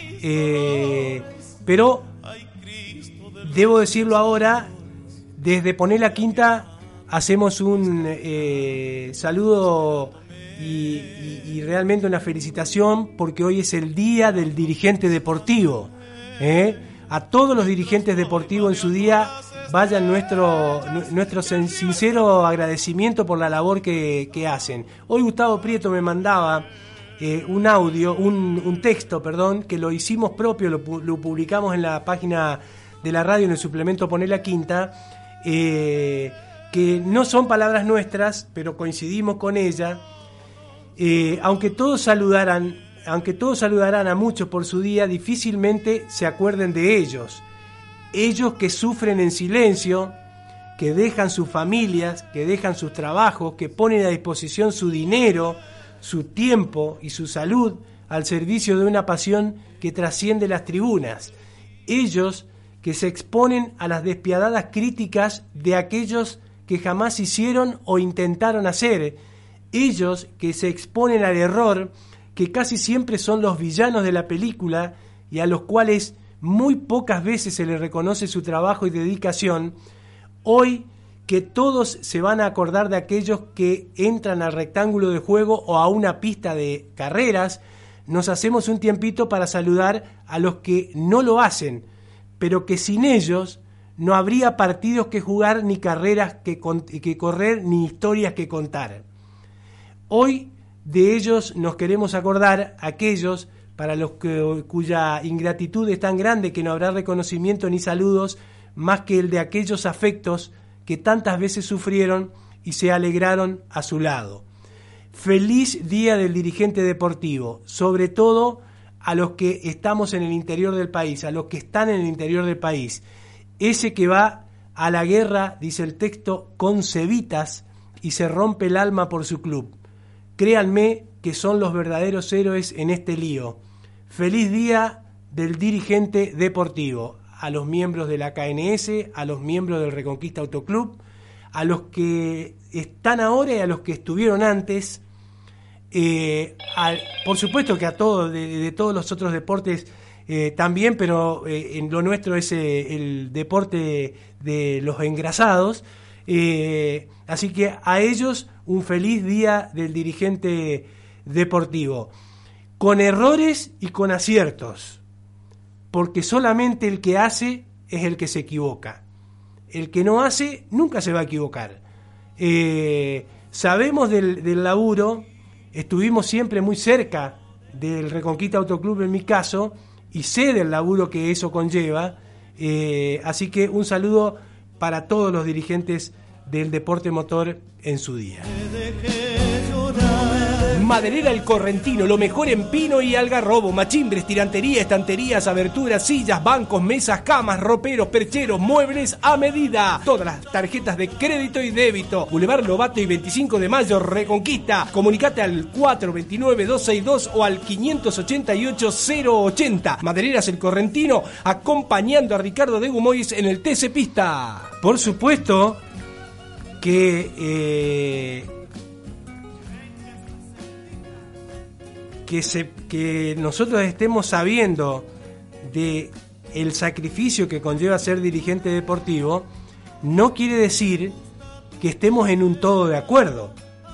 pero debo decirlo ahora, desde Poné la Quinta hacemos un saludo y realmente una felicitación, porque hoy es el día del dirigente deportivo. A todos los dirigentes deportivos en su día, vayan nuestro sincero agradecimiento por la labor que hacen. Hoy Gustavo Prieto me mandaba un texto, que lo hicimos propio, lo publicamos en la página de la radio en el suplemento Poné la Quinta, que no son palabras nuestras, pero coincidimos con ella. Aunque todos saludaran a muchos por su día, difícilmente se acuerden de ellos. Ellos que sufren en silencio, que dejan sus familias, que dejan sus trabajos, que ponen a disposición su dinero, su tiempo y su salud al servicio de una pasión que trasciende las tribunas. Ellos que se exponen a las despiadadas críticas de aquellos que jamás hicieron o intentaron hacer. Ellos que se exponen al error, que casi siempre son los villanos de la película y a los cuales muy pocas veces se le reconoce su trabajo y dedicación, hoy que todos se van a acordar de aquellos que entran al rectángulo de juego o a una pista de carreras, nos hacemos un tiempito para saludar a los que no lo hacen, pero que sin ellos no habría partidos que jugar, ni carreras que correr, ni historias que contar. Hoy de ellos nos queremos acordar, aquellos para los cuya ingratitud es tan grande que no habrá reconocimiento ni saludos más que el de aquellos afectos que tantas veces sufrieron y se alegraron a su lado. Feliz Día del Dirigente Deportivo, sobre todo a los que estamos en el interior del país, a los que están en el interior del país. Ese que va a la guerra, dice el texto, con cebitas y se rompe el alma por su club. Créanme que son los verdaderos héroes en este lío. Feliz Día del Dirigente Deportivo. A los miembros de la KNS, a los miembros del Reconquista Autoclub, a los que están ahora y a los que estuvieron antes, por supuesto que a todos, de todos los otros deportes también, pero en lo nuestro es el deporte de los engrasados, así que a ellos un feliz Día del Dirigente Deportivo, con errores y con aciertos, porque solamente el que hace es el que se equivoca. El que no hace nunca se va a equivocar. Sabemos del laburo, estuvimos siempre muy cerca del Reconquista Autoclub en mi caso, y sé del laburo que eso conlleva, así que un saludo para todos los dirigentes del deporte motor en su día. Maderera El Correntino, lo mejor en pino y algarrobo, machimbres, tirantería, estanterías, aberturas, sillas, bancos, mesas, camas, roperos, percheros, muebles a medida. Todas las tarjetas de crédito y débito. Boulevard Lobato y 25 de Mayo, Reconquista. Comunicate al 429-262 o al 588-080. Madereras El Correntino, acompañando a Ricardo de Gumois en el TC Pista. Por supuesto que nosotros estemos sabiendo de el sacrificio que conlleva ser dirigente deportivo, no quiere decir que estemos en un todo de acuerdo.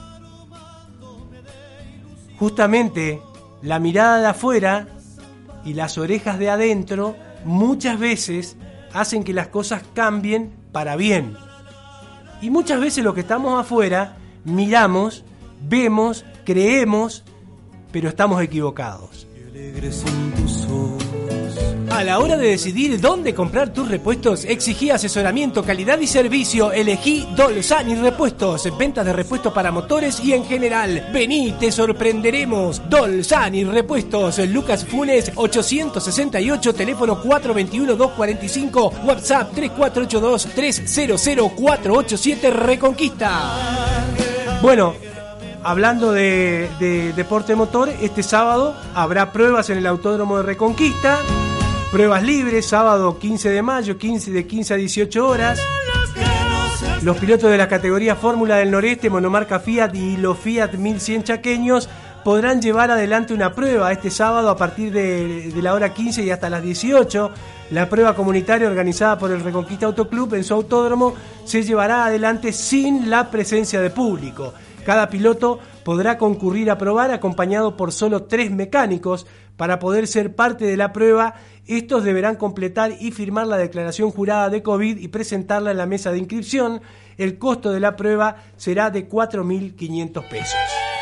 Justamente la mirada de afuera y las orejas de adentro muchas veces hacen que las cosas cambien para bien. Y muchas veces los que estamos afuera miramos, vemos, creemos, pero estamos equivocados. A la hora de decidir dónde comprar tus repuestos, exigí asesoramiento, calidad y servicio. Elegí Dolzani Repuestos, ventas de repuestos para motores y en general. Vení, te sorprenderemos. Dolzani Repuestos, Lucas Funes 868, teléfono 421-245, WhatsApp 3482-300-487, Reconquista. Bueno, hablando de deporte motor, este sábado habrá pruebas en el Autódromo de Reconquista. Pruebas libres, sábado 15 de mayo, de 15 a 18 horas. Los pilotos de la categoría Fórmula del Noreste, monomarca Fiat y los Fiat 1100 chaqueños podrán llevar adelante una prueba este sábado a partir de la hora 15 y hasta las 18. La prueba comunitaria organizada por el Reconquista Autoclub en su autódromo se llevará adelante sin la presencia de público. Cada piloto podrá concurrir a probar acompañado por solo 3 mecánicos. Para poder ser parte de la prueba, estos deberán completar y firmar la declaración jurada de COVID y presentarla en la mesa de inscripción. El costo de la prueba será de 4.500 pesos.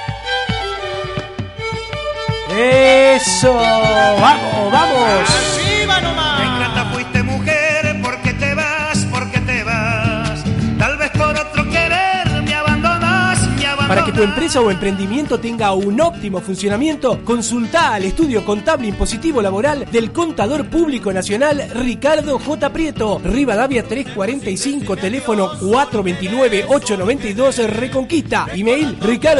¡Eso! ¡Vamos, vamos! ¡Arriba nomás! ¡Qué ingrata fuiste, mujer! ¿Por qué te vas? ¿Por qué te vas? Tal vez por otro querer me abandonas, me abandonas. Para que tu empresa o emprendimiento tenga un óptimo funcionamiento, consulta al estudio contable impositivo laboral del Contador Público Nacional Ricardo J. Prieto, Rivadavia 345, teléfono 429-892, Reconquista, email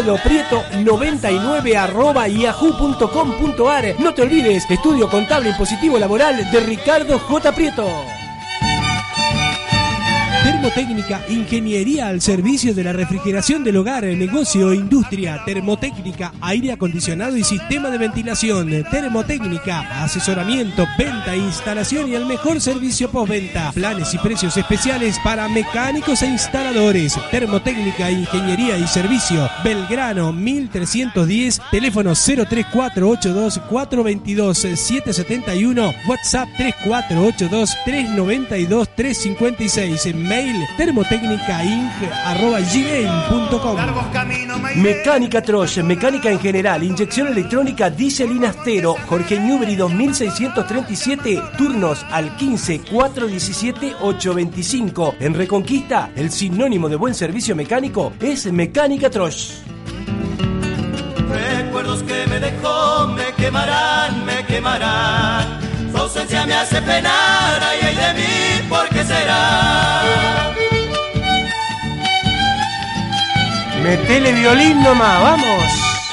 ricardoprieto99@yahoo.com.ar. No te olvides, estudio contable impositivo laboral de Ricardo J. Prieto. Termotécnica, ingeniería al servicio de la refrigeración del hogar, negocio, industria. Termotécnica, aire acondicionado y sistema de ventilación. Termotécnica, asesoramiento, venta, instalación y el mejor servicio postventa. Planes y precios especiales para mecánicos e instaladores. Termotécnica, ingeniería y servicio. Belgrano 1310, teléfono 03482 422 771, WhatsApp 3482 392 356, mail termotecnicainc@gmail.com. Mecánica Trosh, mecánica en general, inyección electrónica, diésel y naftero. Jorge Newbery 2637, turnos al 15 417 825. En Reconquista, el sinónimo de buen servicio mecánico es Mecánica Trosh. Recuerdos que me dejó me quemarán, me quemarán. Su ausencia me hace penar, ay, ay de mí, ¿por qué será? Metele violín nomás, vamos.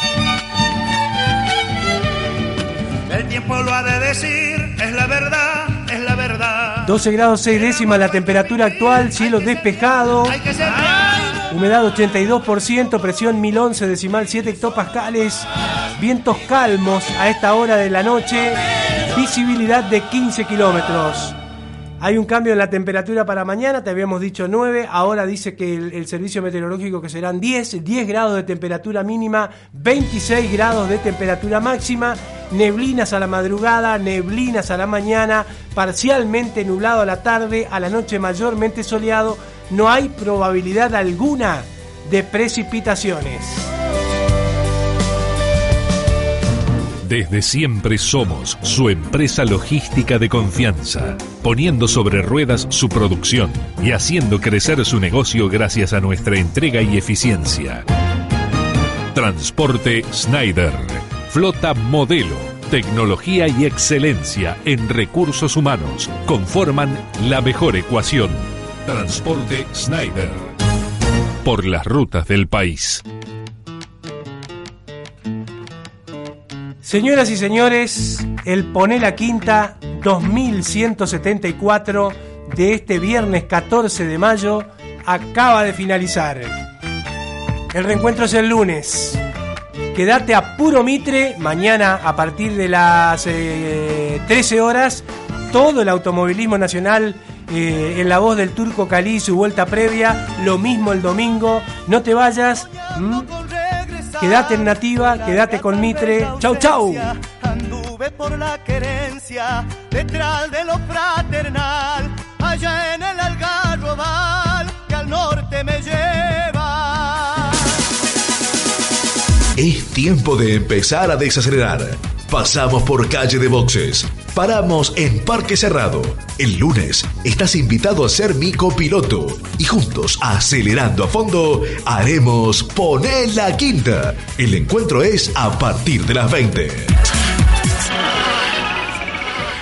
El tiempo lo ha de decir, es la verdad, es la verdad. 12 grados 6 décimas la temperatura actual, cielo despejado. Hay que ser Humedad 82%, presión 1011 decimal 7 hectopascales, vientos calmos a esta hora de la noche, visibilidad de 15 kilómetros. Hay un cambio en la temperatura para mañana, te habíamos dicho 9, ahora dice que el servicio meteorológico que serán 10 grados de temperatura mínima, 26 grados de temperatura máxima, neblinas a la madrugada, neblinas a la mañana, parcialmente nublado a la tarde, a la noche mayormente soleado. No hay probabilidad alguna de precipitaciones. Desde siempre somos su empresa logística de confianza, poniendo sobre ruedas su producción y haciendo crecer su negocio gracias a nuestra entrega y eficiencia. Transporte Schneider, flota modelo, tecnología y excelencia en recursos humanos conforman la mejor ecuación. Transporte Schneider, por las rutas del país. Señoras y señores, el Poné la Quinta 2174 de este viernes 14 de mayo acaba de finalizar. El reencuentro es el lunes. Quédate a puro Mitre, mañana a partir de las 13 horas, todo el automovilismo nacional en la voz del Turco Calí y su vuelta previa, lo mismo el domingo. No te vayas, quédate en Nativa, quédate con Mitre. Chau, chau. Anduve por la querencia, detrás de lo fraternal, allá en el Algarrobal, que al norte me lleva. Es tiempo de empezar a desacelerar. Pasamos por Calle de Boxes. Paramos en Parque Cerrado. El lunes estás invitado a ser mi copiloto y juntos, acelerando a fondo, haremos Poné la Quinta. El encuentro es a partir de las 20.